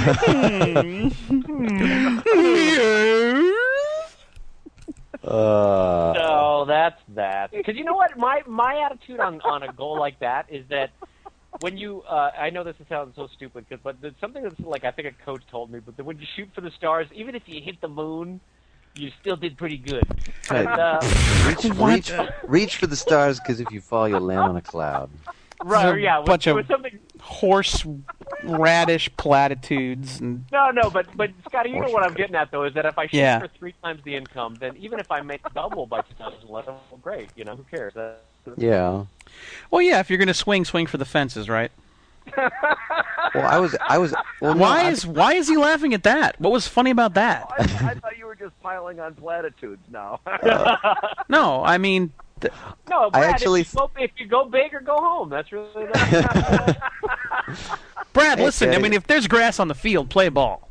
Uh, No, that's that. Because you know what? My my attitude on, on a goal like that is that when you, uh, I know this sounds so stupid, cause, but there's something that's like, I think a coach told me, but that when you shoot for the stars, even if you hit the moon, you still did pretty good. Right. And, uh, reach, reach, reach for the stars, because if you fall, you'll land on a cloud. right, There's a yeah. With, bunch of- with something, Horse radish platitudes and no, no, but, but Scotty, you know what I'm getting at, though, is that if I shoot Yeah. for three times the income, then even if I make double by two thousand eleven, well, great. You know, who cares? Uh, Yeah. well, yeah. If you're gonna swing, swing for the fences, right? Well, I was, I was. Well, no, Why I- is why is he laughing at that? What was funny about that? I, I thought you were just piling on platitudes now. No, I mean, th- no, Brad, actually- if, you go, if you go big or go home, that's really that. Brad, Hey, listen. I Teddy. mean, if there's grass on the field, play ball.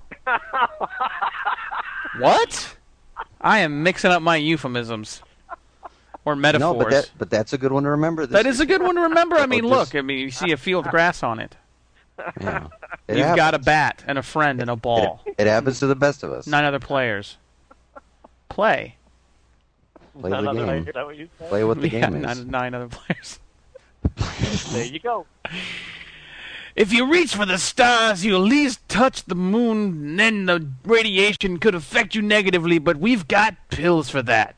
What? I am mixing up my euphemisms or metaphors. No, but that, but that's a good one to remember. This that is a good one to remember. I mean, Oh, look. just- I mean, you see a field of grass on it. Yeah. It You've got a happens. bat and a friend and a ball. It, it happens to the best of us. Nine other players. Play. Play the Another- game. Is that what you said? Play what the yeah, game is. nine, nine other players. There you go. If you reach for the stars, you at least touch the moon, and then the radiation could affect you negatively, but we've got pills for that.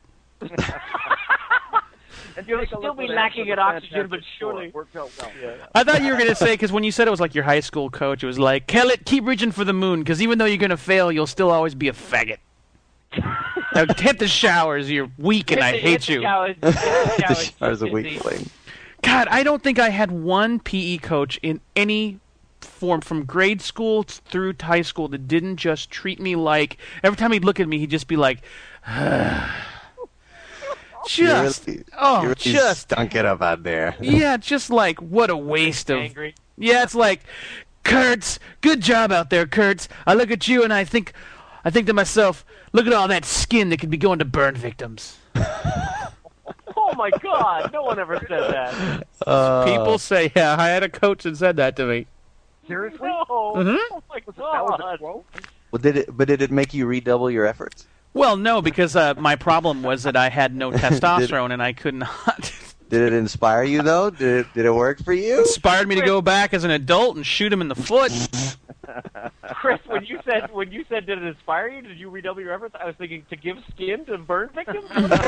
And You'll take a still look be at that lacking for in the oxygen, Fantastic but surely- Four. Worked out well. Yeah. I thought you were going to say, because when you said it was like your high school coach, it was like, Kellett, keep reaching for the moon, because even though you're going to fail, you'll still always be a faggot. Now hit the showers, you're weak and I Hit the- hate hit the you. showers, hit the The showers, stars a busy. weakling. God, I don't think I had one P E coach in any form from grade school through high school that didn't just treat me like, every time he'd look at me, he'd just be like, just, you really, oh, you really just, stunk it up out there. yeah, just like, what a waste of, Angry. yeah, it's like, Kurtz, good job out there, Kurtz. I look at you and I think, I think to myself, look at all that skin that could be going to burn victims. Oh my God! No one ever said that. Uh, People say, yeah, I had a coach that said that to me. Seriously? No. Mhm. Oh my That was a God! quote? well, did it? But did it make you redouble your efforts? Well, no, because uh, my problem was that I had no testosterone and I could not. Did it inspire you though? Did it? Did it work for you? Inspired me to go back as an adult and shoot him in the foot. Chris, when you said when you said did it inspire you? Did you redouble your efforts? I was thinking to give skin to burn victims.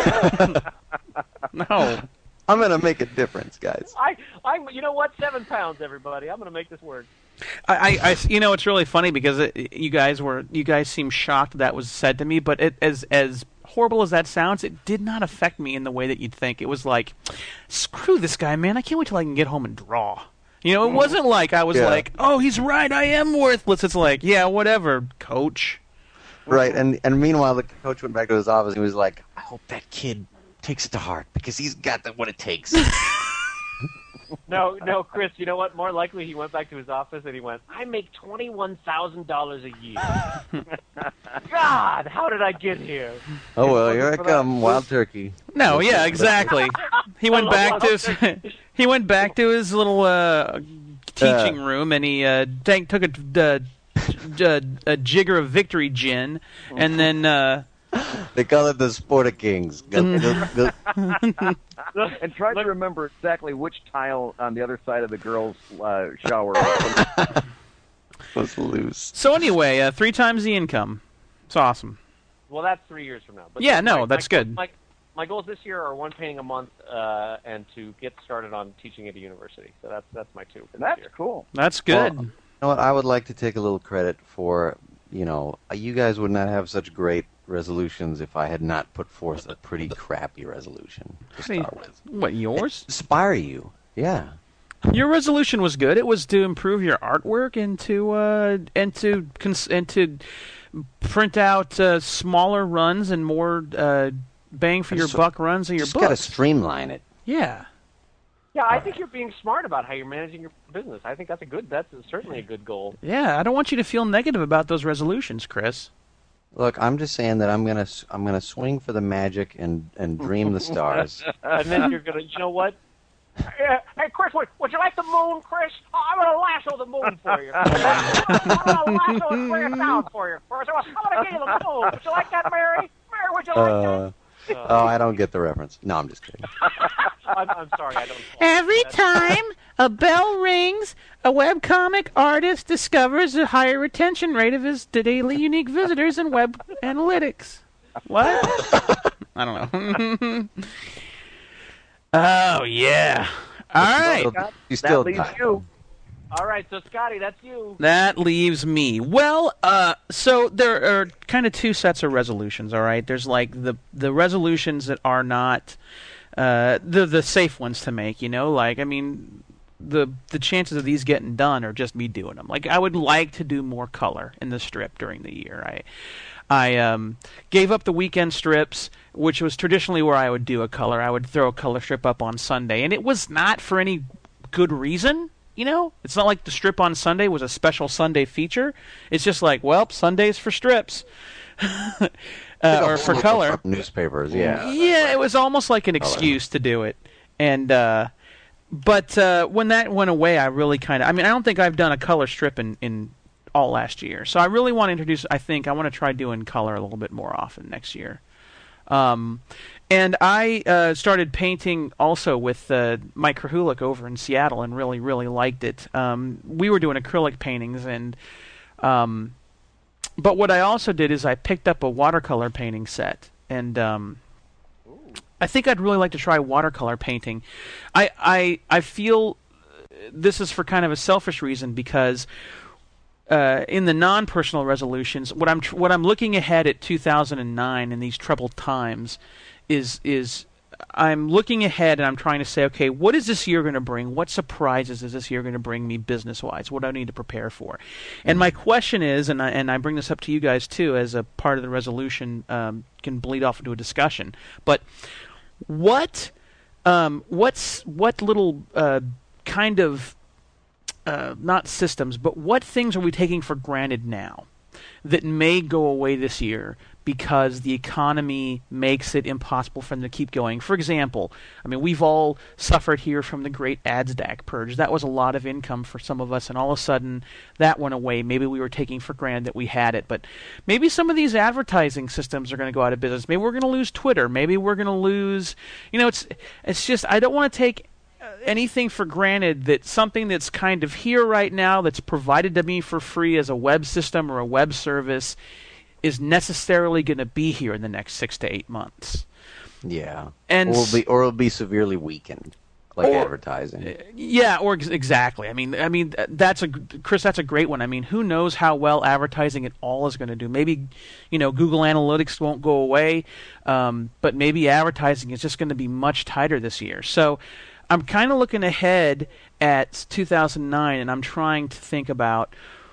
No. I'm gonna make a difference, guys. I, I, you know what? Seven pounds, everybody. I'm gonna make this work. I, I, I- you know, it's really funny because it, you guys were, you guys seemed shocked that was said to me, but it, as as horrible as that sounds, it did not affect me in the way that you'd think. It was like, screw this guy, man. I can't wait till I can get home and draw. You know, it wasn't like I was Yeah. like, oh, he's right. I am worthless. It's like, yeah, whatever, coach. Right, and and meanwhile, the coach went back to his office and he was like, "I hope that kid takes it to heart because he's got the, what it takes." No, no, Chris. You know what? More likely, he went back to his office and he went, "I make twenty-one thousand dollars a year." God, how did I get here? Oh well, here I come, wild turkey. No, yeah, exactly. He went back to his, he went back to his little uh, teaching room and he uh, tank, took a, uh, j- a jigger of Victory gin and then uh, They call it the Sport of Kings. Go- go- go- And try to remember exactly which tile on the other side of the girls' uh, shower. was loose. so anyway, uh, three times the income. It's awesome. Well, that's three years from now. But Yeah, no, my- that's my, good. My, my goals this year are one painting a month uh, and to get started on teaching at a university. So that's that's my two for this That's year. cool. That's good. Well, you know what? I would like to take a little credit for, you know, you guys would not have such great resolutions if I had not put forth a pretty crappy resolution to How do you- start with. What, yours? Inspire you. Yeah. Your resolution was good. It was to improve your artwork and to uh, and to cons- and to print out uh, smaller runs and more uh, bang for I your just- buck runs of your Just got to books. streamline it. Yeah. Yeah, I think you're being smart about how you're managing your business. I think that's a good. That's certainly a good goal. Yeah, I don't want you to feel negative about those resolutions, Chris. Look, I'm just saying that I'm gonna s- I'm gonna swing for the magic and and dream the stars. And then you're gonna. You know what? Uh, hey, Chris, would, would you like the moon, Chris? Oh, I'm going to lasso the moon for you. I'm going to lasso and bring it down for you, Chris. I'm going to give you the moon. Would you like that, Mary? Mary, would you like Uh, that? oh, I don't get the reference. No, I'm just kidding. I'm, I'm sorry, I don't. Every time a bell rings, a webcomic artist discovers a higher retention rate of his daily unique visitors in web analytics. What? I don't know. Oh, yeah. All right. You still that leaves you. All right, so Scotty, that's you. That leaves me. Well, uh, so there are kind of two sets of resolutions, all right? There's like the the resolutions that are not uh, the the safe ones to make, you know? Like, I mean, the the chances of these getting done are just me doing them. Like, I would like to do more color in the strip during the year. I I um, gave up the weekend strips, which was traditionally where I would do a color. I would throw a color strip up on Sunday, and it was not for any good reason. You know, it's not like the strip on Sunday was a special Sunday feature. It's just like, well, Sunday's for strips. uh, or for color. Newspapers, yeah. Yeah, it was almost like an excuse to do it. And uh, but uh, when that went away, I really kind of, I mean, I don't think I've done a color strip in, in all last year. So I really want to introduce, I think, I want to try doing color a little bit more often next year. Um, and I uh, started painting also with uh, Mike Krahulik over in Seattle and really, really liked it. Um, we were doing acrylic paintings, and um, but what I also did is I picked up a watercolor painting set, and um, I think I'd really like to try watercolor painting. I, I, I feel this is for kind of a selfish reason because Uh, in the non-personal resolutions, what I'm tr- what I'm looking ahead at two thousand nine in these troubled times is is I'm looking ahead and I'm trying to say, okay, what is this year going to bring? What surprises is this year going to bring me business-wise? What do I need to prepare for? And my question is, and I, and I bring this up to you guys too, as a part of the resolution, um, can bleed off into a discussion. But what um, what's what little uh, kind of Uh, not systems, but what things are we taking for granted now that may go away this year because the economy makes it impossible for them to keep going? For example, I mean, we've all suffered here from the great AdsDac purge. That was a lot of income for some of us, and all of a sudden that went away. Maybe we were taking for granted that we had it, but maybe some of these advertising systems are going to go out of business. Maybe we're going to lose Twitter. Maybe we're going to lose, you know, it's it's just, I don't want to take anything for granted that something that's kind of here right now that's provided to me for free as a web system or a web service is necessarily going to be here in the next six to eight months. Yeah. And or it'll be, or it'll be severely weakened, like or, advertising. Yeah, or ex- exactly. I mean, I mean that's a Chris. That's a great one. I mean, who knows how well advertising at all is going to do? Maybe, you know, Google Analytics won't go away, um, but maybe advertising is just going to be much tighter this year. So I'm kind of looking ahead at two thousand nine, and I'm trying to think about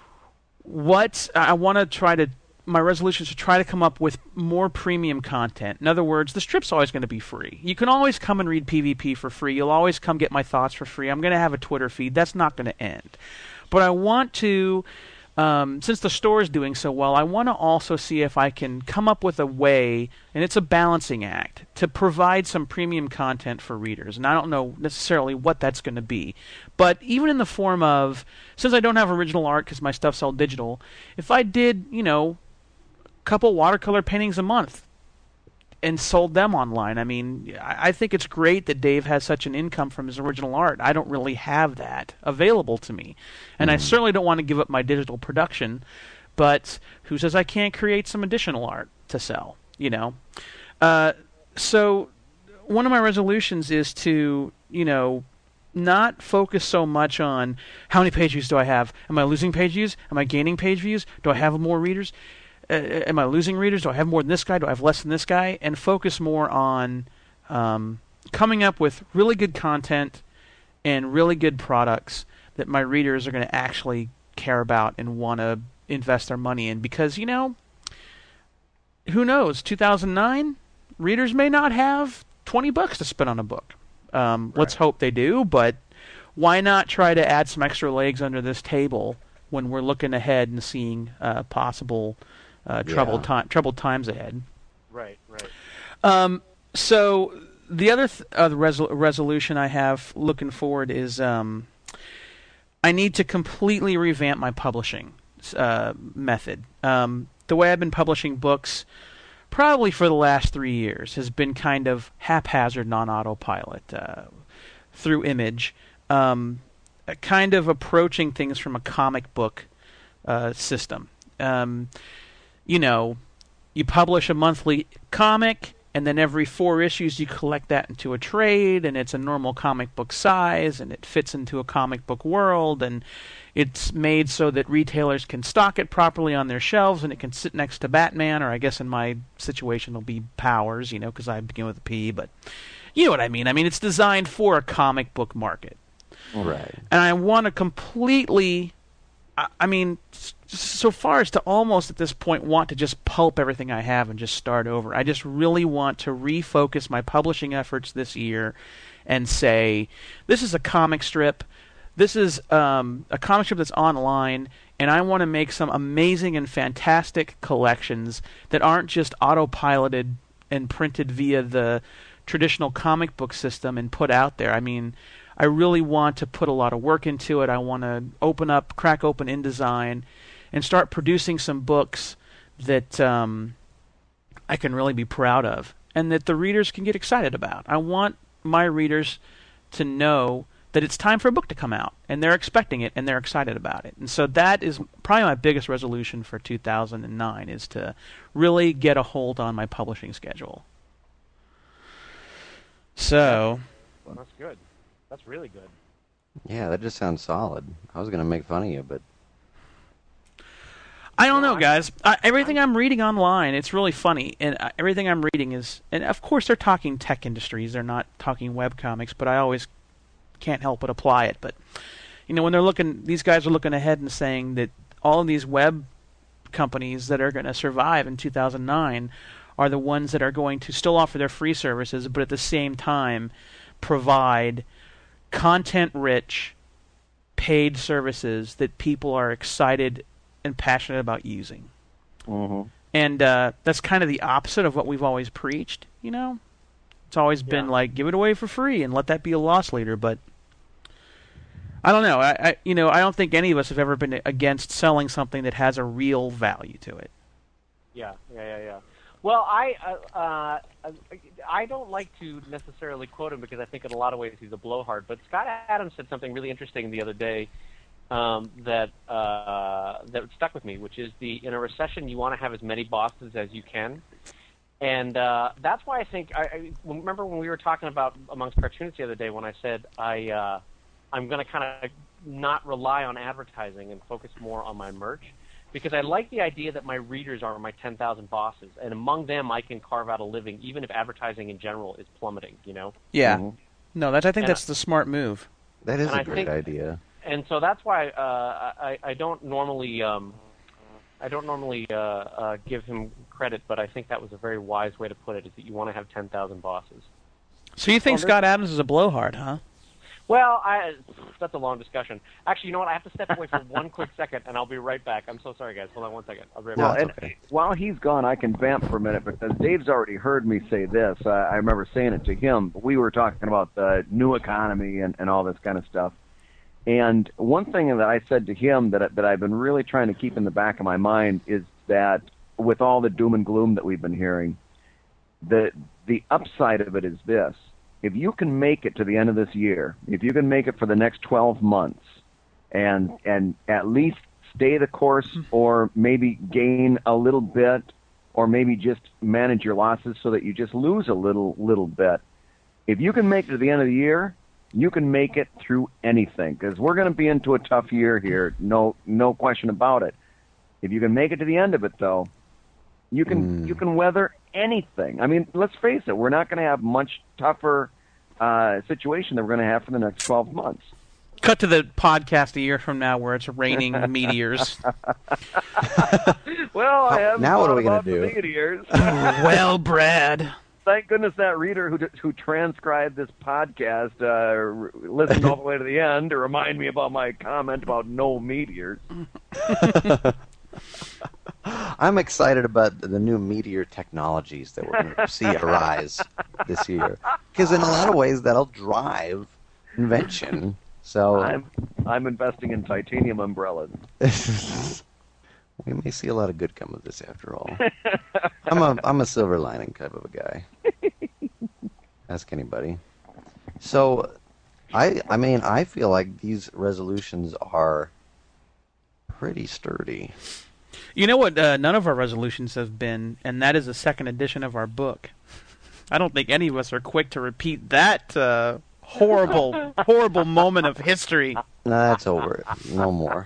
what I want to try to. My resolution is to try to come up with more premium content. In other words, the strip's always going to be free. You can always come and read P V P for free. You'll always come get my thoughts for free. I'm going to have a Twitter feed. That's not going to end. But I want to, um, since the store is doing so well, I want to also see if I can come up with a way, and it's a balancing act, to provide some premium content for readers. And I don't know necessarily what that's going to be. But even in the form of, since I don't have original art because my stuff's all digital, if I did, you know, a couple watercolor paintings a month and sold them online, I mean, I think it's great that Dave has such an income from his original art. I don't really have that available to me. And mm-hmm. I certainly don't want to give up my digital production, but who says I can't create some additional art to sell, you know? Uh, so one of my resolutions is to, you know, not focus so much on how many page views do I have? Am I losing page views? Am I gaining page views? Do I have more readers? Uh, am I losing readers? Do I have more than this guy? Do I have less than this guy? And focus more on um, coming up with really good content and really good products that my readers are going to actually care about and want to invest their money in. Because, you know, who knows? two thousand nine, readers may not have twenty bucks to spend on a book. Um, right. Let's hope they do, but why not try to add some extra legs under this table when we're looking ahead and seeing uh, possible uh, troubled, yeah. time, troubled times ahead? Right, right. Um, so the other th- uh, resol- resolution I have looking forward is um, I need to completely revamp my publishing uh, method. Um, the way I've been publishing books, probably for the last three years, has been kind of haphazard, non-autopilot, uh, through Image, um, kind of approaching things from a comic book uh, system. Um, you know, you publish a monthly comic, and then every four issues you collect that into a trade, and it's a normal comic book size, and it fits into a comic book world, and it's made so that retailers can stock it properly on their shelves, and it can sit next to Batman, or I guess in my situation it'll be Powers, you know, because I begin with a P, but you know what I mean. I mean, it's designed for a comic book market. Right. And I want to completely, I, I mean, so far as to almost at this point want to just pulp everything I have and just start over. I just really want to refocus my publishing efforts this year and say, this is a comic strip. This is um, a comic strip that's online, and I want to make some amazing and fantastic collections that aren't just autopiloted and printed via the traditional comic book system and put out there. I mean, I really want to put a lot of work into it. I want to open up, crack open InDesign, and start producing some books that um, I can really be proud of and that the readers can get excited about. I want my readers to know that it's time for a book to come out, and they're expecting it, and they're excited about it. And so that is probably my biggest resolution for two thousand nine, is to really get a hold on my publishing schedule. So... Well, that's good. That's really good. Yeah, that just sounds solid. I was going to make fun of you, but... I don't know, guys. Uh, everything I'm reading online, it's really funny, and uh, everything I'm reading is... And of course they're talking tech industries, they're not talking webcomics, but I always can't help but apply it. But, you know, when they're looking... These guys are looking ahead and saying that all of these web companies that are going to survive in two thousand nine are the ones that are going to still offer their free services, but at the same time provide content-rich, paid services that people are excited and passionate about using. Mm-hmm. And uh, that's kind of the opposite of what we've always preached, you know? It's always been Yeah. like, give it away for free and let that be a loss leader, but I don't know. I, I you know, I don't think any of us have ever been against selling something that has a real value to it. Yeah, yeah, yeah, yeah. Well, I uh, uh, I don't like to necessarily quote him because I think in a lot of ways he's a blowhard. But Scott Adams said something really interesting the other day um, that uh, that stuck with me, which is the in a recession you want to have as many bosses as you can, and uh, that's why I think I, I remember when we were talking about amongst cartoonists the other day when I said I uh, I'm going to kind of not rely on advertising and focus more on my merch. Because I like the idea that my readers are my ten thousand bosses, and among them I can carve out a living, even if advertising in general is plummeting, you know? Yeah. Mhm. No, that I think And that's the smart move. That is And a I great think- idea. And so that's why uh, I, I don't normally um, I don't normally uh, uh, give him credit, but I think that was a very wise way to put it, is that you want to have ten thousand bosses. So you think Well, Scott Adams is a blowhard, huh? Well, I, that's a long discussion. Actually, you know what? I have to step away for one quick second, and I'll be right back. I'm so sorry, guys. Hold on one second. I'll be right No, back. Well, that's and okay. while he's gone, I can vamp for a minute because Dave's already heard me say this. Uh, I remember saying it to him. But we were talking about the new economy and, and all this kind of stuff. And one thing that I said to him that that I've been really trying to keep in the back of my mind is that with all the doom and gloom that we've been hearing, the the upside of it is this. If you can make it to the end of this year, if you can make it for the next twelve months, and and at least stay the course, or maybe gain a little bit, or maybe just manage your losses so that you just lose a little little bit. If you can make it to the end of the year, you can make it through anything, because we're going to be into a tough year here, no no question about it. If you can make it to the end of it, though, you can Mm. you can weather anything. I mean, let's face it, we're not going to have much tougher uh, situation that we're going to have for the next twelve months. Cut to the podcast a year from now where it's raining meteors. Well, I haven't now what thought are we gonna about the do? meteors. Well, Brad. Thank goodness that reader who who transcribed this podcast uh, listened all the way to the end to remind me about my comment about no meteors. I'm excited about the new meteor technologies that we're going to see arise this year. Because in a lot of ways, that'll drive invention. So I'm I'm investing in titanium umbrellas. we may see a lot of good come of this after all. I'm a I'm a silver lining type of a guy. Ask anybody. So, I I mean I feel like these resolutions are pretty sturdy. You know what? Uh, none of our resolutions have been, and that is the second edition of our book. I don't think any of us are quick to repeat that uh, horrible, horrible moment of history. No, that's over. No more.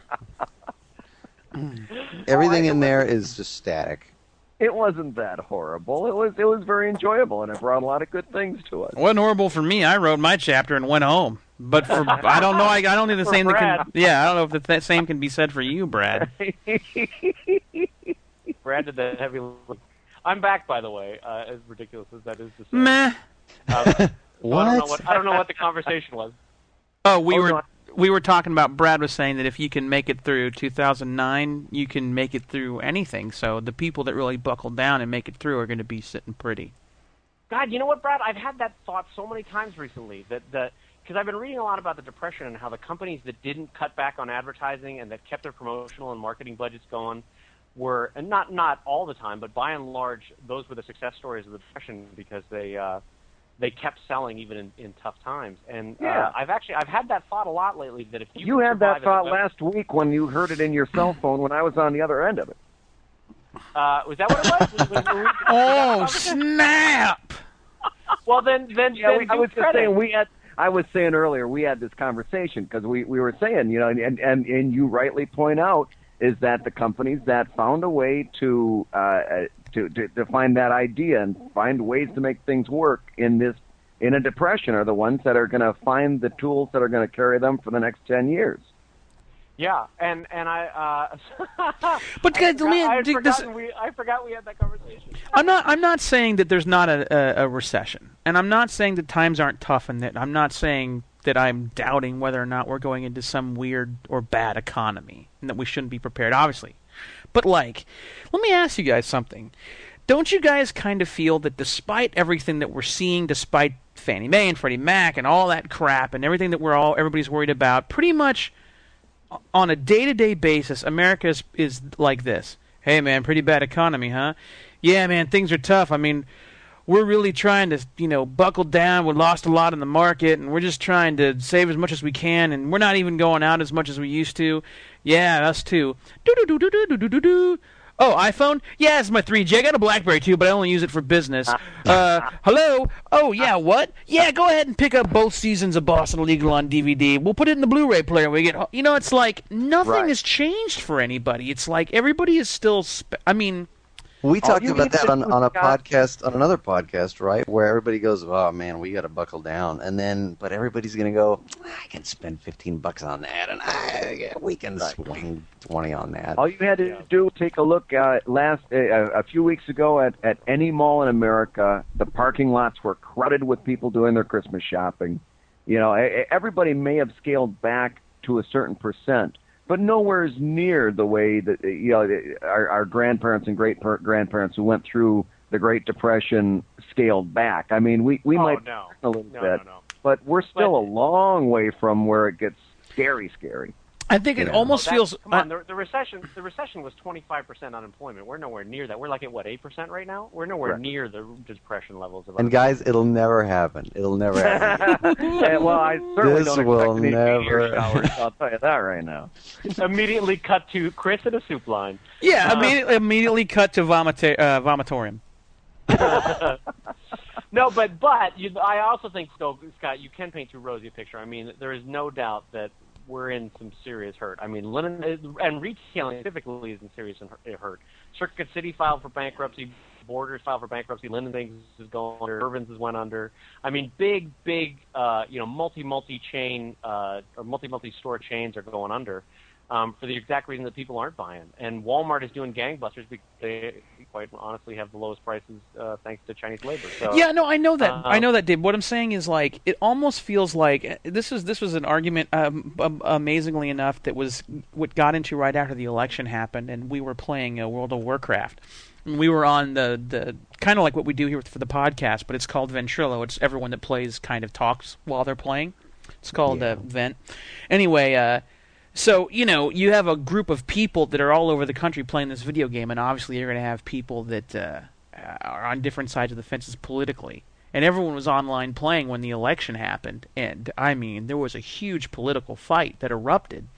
Everything in there is just static. It wasn't that horrible. It was it was very enjoyable, and it brought a lot of good things to us. It wasn't horrible for me. I wrote my chapter and went home. But for I don't know. I, I don't think the For same. That Brad. can, yeah, I don't know if the th- same can be said for you, Brad. Brad did the heavy. I'm back, by the way. Uh, as ridiculous as that is to say. Meh. Uh, so What? I don't know what I don't know what the conversation was. Oh, we Oh, were no. we were talking about. Brad was saying that if you can make it through two thousand nine, you can make it through anything. So the people that really buckle down and make it through are going to be sitting pretty. God, you know what, Brad? I've had that thought so many times recently that that because I've been reading a lot about the Depression and how the companies that didn't cut back on advertising and that kept their promotional and marketing budgets going were, and not not all the time, but by and large, those were the success stories of the Depression because they uh, they kept selling even in, in tough times. And Yeah. uh, I've actually I've had that thought a lot lately that if you You could had that survive as a thought web- last week when you heard it in your cell phone when I was on the other end of it. Uh, was that what it was? Was- was- was- Oh snap! well, then then, Yeah, then we, I do was just credit. saying we had. I was saying earlier we had this conversation because we, we were saying, you know, and, and and you rightly point out is that the companies that found a way to uh, to, to to find that idea and find ways to make things work in this in a depression are the ones that are going to find the tools that are going to carry them for the next ten years. Yeah, and and I. Uh, But I guys, forgot, let me- I, had this- forgotten we, I forgot we had that conversation. I'm not. I'm not saying that there's not a, a, a recession, and I'm not saying that times aren't tough, and that I'm not saying that I'm doubting whether or not we're going into some weird or bad economy, and that we shouldn't be prepared. Obviously, but like, let me ask you guys something. Don't you guys kind of feel that despite everything that we're seeing, despite Fannie Mae and Freddie Mac and all that crap and everything that we're all everybody's worried about, pretty much on a day-to-day basis, America is, is like this. Hey, man, pretty bad economy, huh? Yeah, man, things are tough. I mean, we're really trying to, you know, buckle down. We lost a lot in the market, and we're just trying to save as much as we can, and we're not even going out as much as we used to. Yeah, us too. Do-do-do-do-do-do-do-do. Oh, iPhone? Yeah, it's my three G. I got a BlackBerry, too, but I only use it for business. Uh, hello? Oh, yeah, what? Yeah, go ahead and pick up both seasons of Boston Legal on D V D. We'll put it in the Blu-ray player when we get home. You know, it's like nothing Right. has changed for anybody. It's like everybody is still... Spe- I mean... We All talked you about need that to on, do, on a Scott- podcast, on another podcast, right? Where everybody goes, "Oh man, we got to buckle down," and then, but everybody's gonna go, "I can spend fifteen bucks on that, and I, yeah, we can swing twenty on that." All you had to do, take a look uh, last uh, a few weeks ago at, at any mall in America. The parking lots were crowded with people doing their Christmas shopping. You know, e- everybody may have scaled back to a certain percent, but nowhere near the way that you know our, our grandparents and great per- grandparents who went through the Great Depression scaled back. I mean, we we Oh, might no. a little No, bit, no, no. but we're still But- a long way from where it gets scary, scary. I think it Yeah. almost That- feels... Come on, the, the recession. The recession was twenty-five percent unemployment. We're nowhere near that. We're like at what eight percent right now. We're nowhere Correct. near the depression levels of. And guys, it'll never happen. It'll never happen. Yeah, well, I certainly This don't will expect any meteor never- showers. I'll tell you that right now. immediately cut to Chris at a soup line. Yeah, Uh, immediately, immediately cut to vomita- uh, vomitorium. No, but but you, I also think, though, Scott, you can paint too rosy a picture. I mean, there is no doubt that we're in some serious hurt. I mean, linen and retailing typically is in serious hurt. Circuit City filed for bankruptcy. Borders filed for bankruptcy. Linden Things is going under. Irvin's has went under. I mean, big, big, uh, you know, multi, multi chain uh, or multi, multi store chains are going under. um, for the exact reason that people aren't buying. And Walmart is doing gangbusters because they, quite honestly, have the lowest prices uh, thanks to Chinese labor. So, yeah, no, I know that. Uh, I know that, Dave. What I'm saying is, like, it almost feels like this is this was an argument, um, um, amazingly enough, that was what got into right after the election happened, and we were playing uh, World of Warcraft. And we were on the the kind of like what we do here for the podcast, but it's called Ventrilo. It's everyone that plays kind of talks while they're playing. It's called Yeah. uh, Vent. Anyway. Uh, So, you know, you have a group of people that are all over the country playing this video game, and obviously you're going to have people that uh, are on different sides of the fences politically. And everyone was online playing when the election happened, and, I mean, there was a huge political fight that erupted.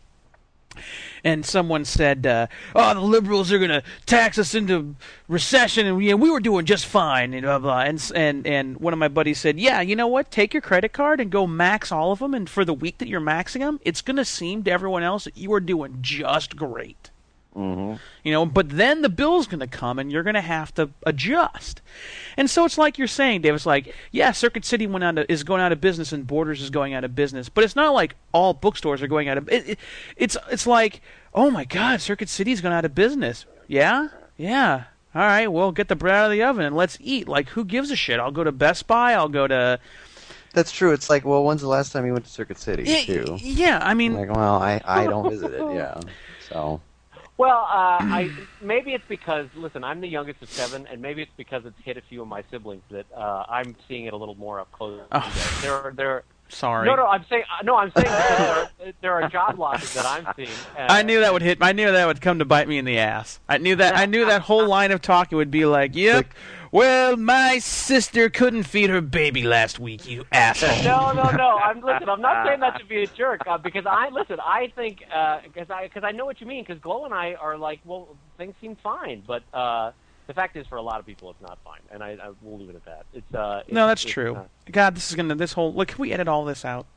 And someone said, uh, oh, the liberals are going to tax us into recession, and yeah, we were doing just fine, and blah, blah. And, and, and one of my buddies said, yeah, you know what? Take your credit card and go max all of them, and for the week that you're maxing them, it's going to seem to everyone else that you are doing just great. Mm-hmm. You know, but then the bill's going to come, and you're going to have to adjust. And so it's like you're saying, Dave. It's like, yeah, Circuit City went out of, is going out of business, and Borders is going out of business. But it's not like all bookstores are going out of. It, it, it's it's like, oh my God, Circuit City's going out of business. Yeah, yeah. All right, well, get the bread out of the oven and let's eat. Like, who gives a shit? I'll go to Best Buy. I'll go to. That's true. It's like, well, when's the last time you went to Circuit City, Yeah, too? yeah. I mean, Like, well, I, I don't visit it, yeah. So, Well, uh, I maybe it's because listen, I'm the youngest of seven, and maybe it's because it's hit a few of my siblings that uh, I'm seeing it a little more up close. Oh. There are there. sorry. No, no, I'm saying no, I'm saying that there, are, there are job losses that I'm seeing. Uh, I knew that would hit. I knew that would come to bite me in the ass. I knew that. I knew that whole line of talking would be like, "Yep, well, my sister couldn't feed her baby last week. You asshole." No, no, no. I'm listen. I'm not saying that to be a jerk uh, because I listen. I think because I because I know what you mean. Because Glow and I are like, well, things seem fine, but uh, the fact is, for a lot of people, it's not fine, and I, I will leave it at that. It's uh. It's, No, that's it's, true. Uh, God, this is gonna. This whole look. Can we edit all this out?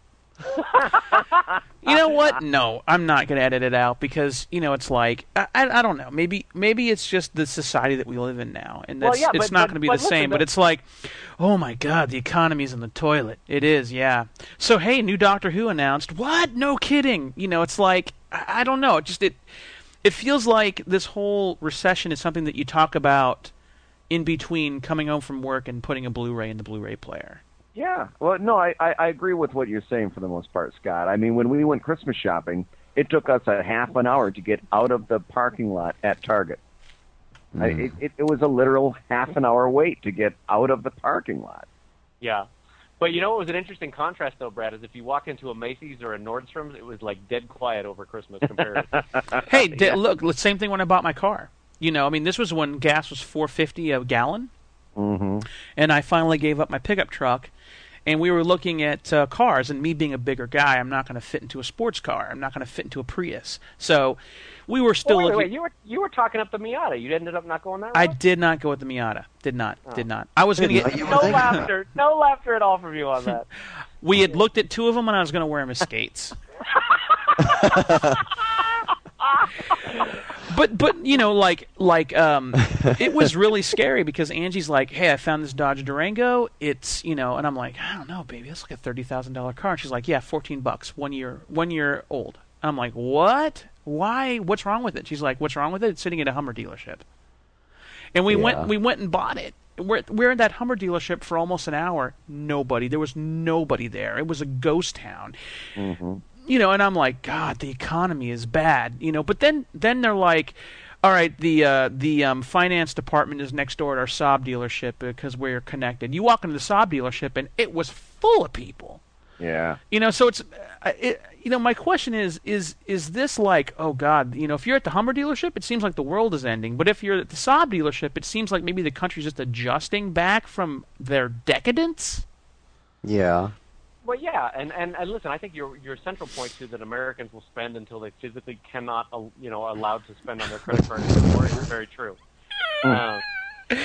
You know what? No, I'm not going to edit it out because you know it's like I, I, I don't know. Maybe maybe it's just the society that we live in now, and Well, that's, yeah, it's but- not but- going to be but the listen, same. But that- it's like, oh my God, the economy's in the toilet. It is, yeah. So hey, new Doctor Who announced. What? No kidding. You know, it's like I, I don't know. It just it it feels like this whole recession is something that you talk about in between coming home from work and putting a Blu-ray in the Blu-ray player. Yeah. Well, no, I, I, I agree with what you're saying for the most part, Scott. I mean, when we went Christmas shopping, it took us a half an hour to get out of the parking lot at Target. I, it, it, it was a literal half an hour wait to get out of the parking lot. yeah. But you know what was an interesting contrast, though, Brad, is if you walk into a Macy's or a Nordstrom's, it was like dead quiet over Christmas compared. Hey, d- look, the same thing when I bought my car. You know, I mean, this was when gas was four fifty a gallon, Mm-hmm. and I finally gave up my pickup truck, and we were looking at uh, cars. And me being a bigger guy, I'm not going to fit into a sports car. I'm not going to fit into a Prius. So we were still oh, wait, looking. wait, you were you were talking up the Miata. You ended up not going that I route? did not go with the Miata. Did not. Oh. Did not. I was going to Didn't get. you? No laughter. No laughter at all from you on that. We had looked at two of them, and I was going to wear them as skates. But but you know like like um it was really scary because Angie's like, hey, I found this Dodge Durango. It's you know, and I'm like, I don't know, baby, that's like a thirty thousand dollar car. And she's like, yeah, fourteen bucks, one year one year old. I'm like, what? Why? What's wrong with it? She's like, what's wrong with it? It's sitting at a Hummer dealership. And we Yeah. went we went and bought it. We're we're in that Hummer dealership for almost an hour. Nobody. There was nobody there. It was a ghost town. Mm-hmm. You know, and I'm like, God, the economy is bad. You know, but then then they're like, all right, the uh, the um, finance department is next door at our Saab dealership because we're connected. You walk into the Saab dealership and it was full of people. Yeah. You know, so it's, uh, it, you know, my question is, is is this like, oh God, you know, if you're at the Hummer dealership, it seems like the world is ending. But if you're at the Saab dealership, it seems like maybe the country's just adjusting back from their decadence. Yeah. Well, yeah, and, and, and listen, I think your your central point to that Americans will spend until they physically cannot, uh, you know, allowed to spend on their credit card anymore is very true. Uh,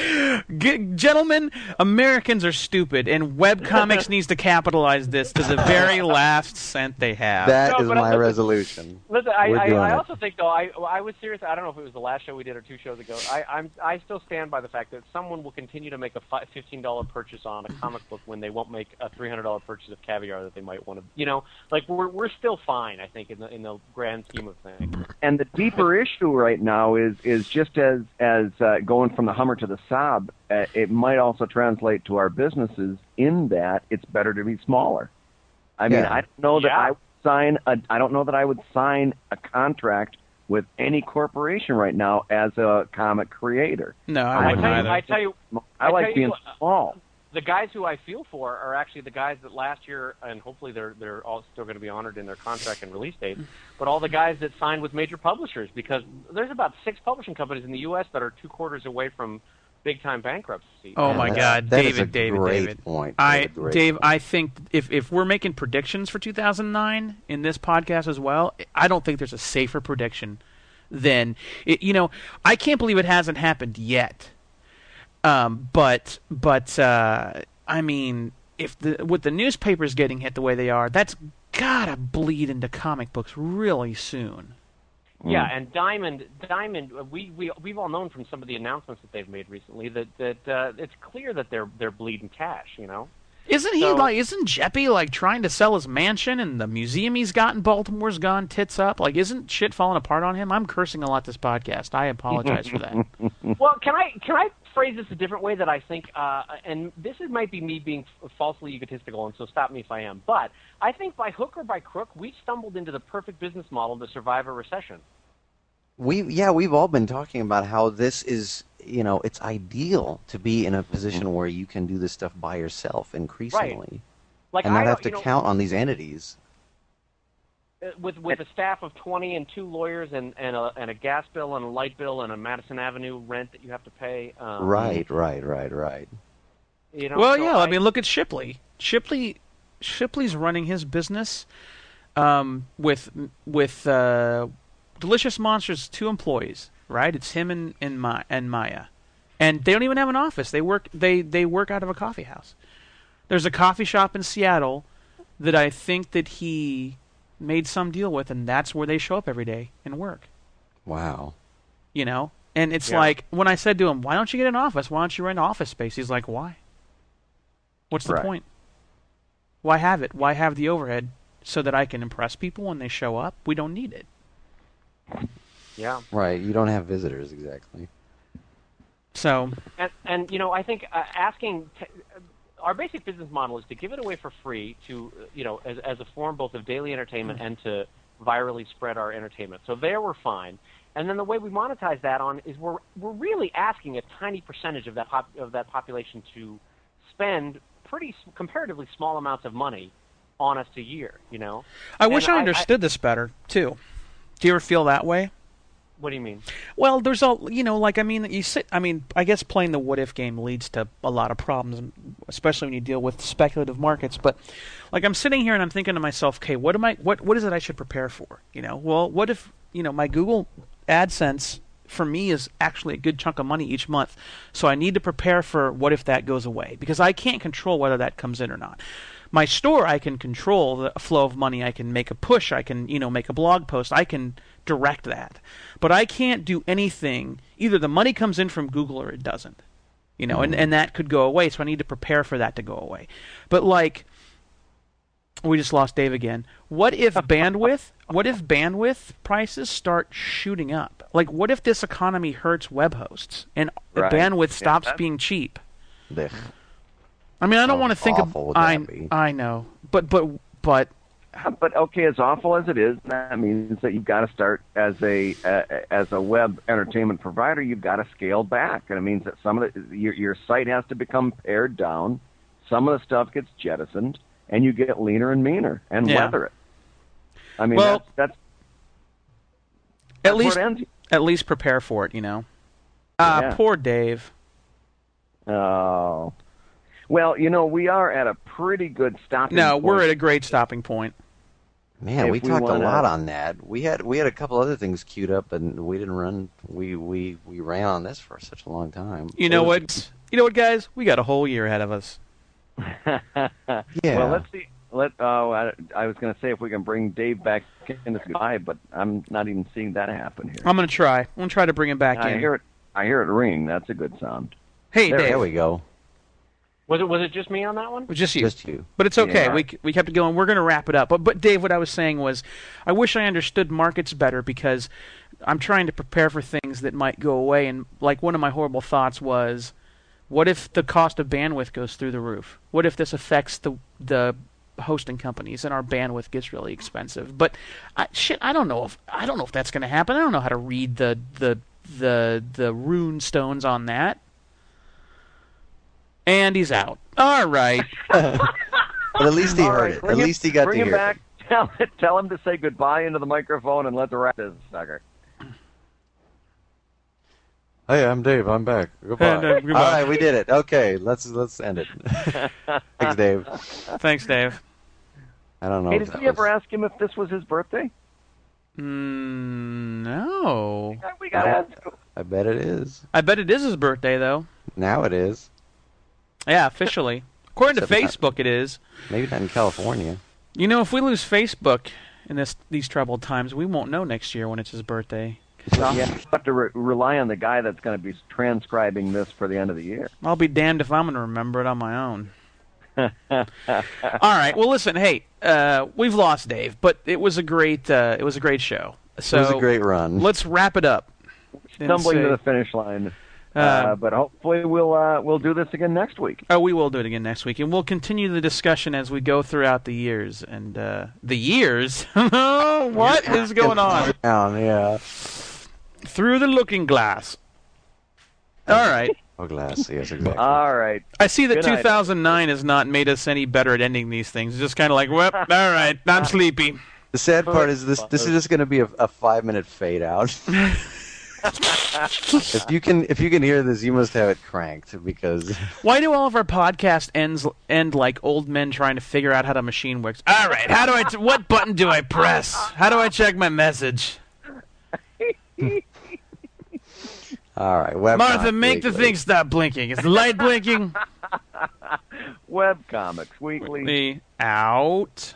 G- gentlemen, Americans are stupid, and webcomics needs to capitalize this to the very last cent they have. That No, is but my listen- resolution. Listen, I, We're I, doing I it. also think though I I was serious. I don't know if it was the last show we did or two shows ago. I I'm I still stand by the fact that someone will continue to make a fi- fifteen dollar purchase on a comic book when they won't make a three hundred dollar purchase of caviar that they might want to. You know, like we're we're still fine. I think in the in the grand scheme of things. And the deeper issue right now is is just as as uh, going from the Hummer to the Saab. Uh, it might also translate to our businesses in that it's better to be smaller. I mean, Yeah. I don't know that Yeah. I would sign a I don't know that I would sign a contract with any corporation right now as a comic creator. No, I I wouldn't tell you, either. I tell you, I I like tell you being what, small. the guys who I feel for are actually the guys that last year, and hopefully they're they're all still going to be honored in their contract and release date, but all the guys that signed with major publishers, because there's about six publishing companies in the U S that are two quarters away from big time bankruptcy. Oh And my That's- God, that is David, a David, great David. point. I, That's a great Dave, point. I think if if we're making predictions for two thousand nine in this podcast as well, I don't think there's a safer prediction than it, you know. I can't believe it hasn't happened yet. Um, but but uh, I mean, if the with the newspapers getting hit the way they are, that's gotta bleed into comic books really soon. Yeah, and Diamond, Diamond, uh, we we we've all known from some of the announcements that they've made recently that that uh, it's clear that they're they're bleeding cash. You know. Isn't he So- like? Isn't Jeppy like trying to sell his mansion and the museum he's got in Baltimore's gone tits up? Like, isn't shit falling apart on him? I'm cursing a lot this podcast. I apologize for that. Well, can I can I phrase this a different way that I think, uh, and this is, might be me being f- falsely egotistical, and so stop me if I am. But I think by hook or by crook, we stumbled into the perfect business model to survive a recession. We yeah, we've all been talking about how this is, you know, it's ideal to be in a position where you can do this stuff by yourself increasingly, Like and not I, have to you know, count on these entities. uh, with with a staff of twenty and two lawyers and and a and a gas bill and a light bill and a Madison Avenue rent that you have to pay. Um, Right, right, right, right. You know, Well, so yeah. I, mean, look at Shipley. Shipley, Shipley's running his business um, with with uh, Delicious Monsters. Two employees, right? It's him and and, Ma- and Maya, and they don't even have an office. They work they they work out of a coffee house. There's a coffee shop in Seattle that I think that he made some deal with, and that's where they show up every day and work. Wow. You know, and it's Yeah. like when I said to him, "Why don't you get an office? Why don't you rent office space?" He's like, "Why? What's the Right. point? Why have it? Why have the overhead so that I can impress people when they show up? We don't need it." yeah. Right, you don't have visitors exactly. So, And, and you know, I think uh, asking t- our basic business model is to give it away for free to uh, you know as as a form both of daily entertainment and to virally spread our entertainment. So there we're fine. And then the way we monetize that on is we're we're really asking a tiny percentage of that pop, of that population to spend pretty s- comparatively small amounts of money on us a year. You know. I wish And I understood this better too. Do you ever feel that way? What do you mean? Well, there's all you know, like I mean, you sit. I mean, I guess playing the what if game leads to a lot of problems, especially when you deal with speculative markets. But like I'm sitting here and I'm thinking to myself, okay, what am I? What what is it I should prepare for? You know, well, what if you know my Google AdSense for me is actually a good chunk of money each month, so I need to prepare for what if that goes away because I can't control whether that comes in or not. My store, I can control the flow of money. I can make a push. I can, you know, make a blog post. I can direct that. But I can't do anything. Either the money comes in from Google or it doesn't. You know, and, and that could go away, so I need to prepare for that to go away. But like, we just lost Dave again. What if bandwidth, what if bandwidth prices start shooting up? Like, what if this economy hurts web hosts and the Right. bandwidth Yeah, stops that- being cheap? Ugh. I mean, I don't How want to think awful of. would that I be? I know, but but but But okay, as awful as it is, that means that you've got to start as a uh, as a web entertainment provider. You've got to scale back, and it means that some of the your your site has to become pared down. Some of the stuff gets jettisoned, and you get leaner and meaner and Yeah. weather it. I mean, Well, that's, that's at that's least where it ends. at least prepare for it. You know. Ah, Yeah. poor Dave. Oh, well, you know, we are at a pretty good stopping No, point. we're at a great stopping point. Man, If we we talked wanna- a lot on that. We had we had a couple other things queued up, and we didn't run. We we we ran on this for such a long time. You know It was- what? you know what, guys? We got a whole year ahead of us. Yeah. Well, let's see. Let oh, I, I was going to say if we can bring Dave back in to goodbye, but I'm not even seeing that happen here. I'm going to try. I'm going to try to bring him back I in. hear it. I hear it ring. That's a good sound. Hey, There- Dave. There we go. Was it was it just me on that one? It was just you. Just you. But it's okay. Yeah. We we kept it going. We're going to wrap it up. But but Dave, what I was saying was, I wish I understood markets better because I'm trying to prepare for things that might go away. And like one of my horrible thoughts was, what if the cost of bandwidth goes through the roof? What if this affects the the hosting companies and our bandwidth gets really expensive? But I, shit, I don't know if I don't know if that's going to happen. I don't know how to read the the the the rune stones on that. And he's out. All right. But at least he All heard right, it. bring At him- least he got bring to him hear back. Tell, tell him to say goodbye into the microphone and let's wrap this sucker. it. Hey, I'm Dave. I'm back. Goodbye. And, uh, goodbye. All right, we did it. Okay, let's let's end it. Thanks, Dave. Thanks, Dave. I don't know. Hey, if did that we ever was- ask him if this was his birthday? Mm, no. We got to ask him. I bet it is. I bet it is his birthday, though. Now it is. Yeah, officially. According to Except not- Facebook, it is. Maybe not in California. You know, if we lose Facebook in this these troubled times, we won't know next year when it's his birthday. Yeah, you have to re- rely on the guy that's going to be transcribing this for the end of the year. I'll be damned if I'm going to remember it on my own. All right. Well, listen. Hey, uh, we've lost Dave, but it was a great uh, it was a great show. So It was a great run. let's wrap it up. and Stumbling say- to the finish line. Uh, Uh, but hopefully we'll uh, we'll do this again next week. Oh, we will do it again next week, and we'll continue the discussion as we go throughout the years. And uh, the years? What is going on? Down, yeah. Through the looking glass. All right. Oh, glass. Yes, exactly. All right. I see that Good night. two thousand nine has not made us any better at ending these things. It's just kind of like, well, all right, I'm sleepy. The sad part is this. This is just going to be a, a five-minute fade out. if you can, if you can hear this, you must have it cranked because Why do all of our podcast ends end like old men trying to figure out how the machine works? All right, how do I? T- what button do I press? How do I check my message? all right. Web Martha, make the Weekly. thing stop blinking. Is the light blinking? Webcomics Weekly. The out.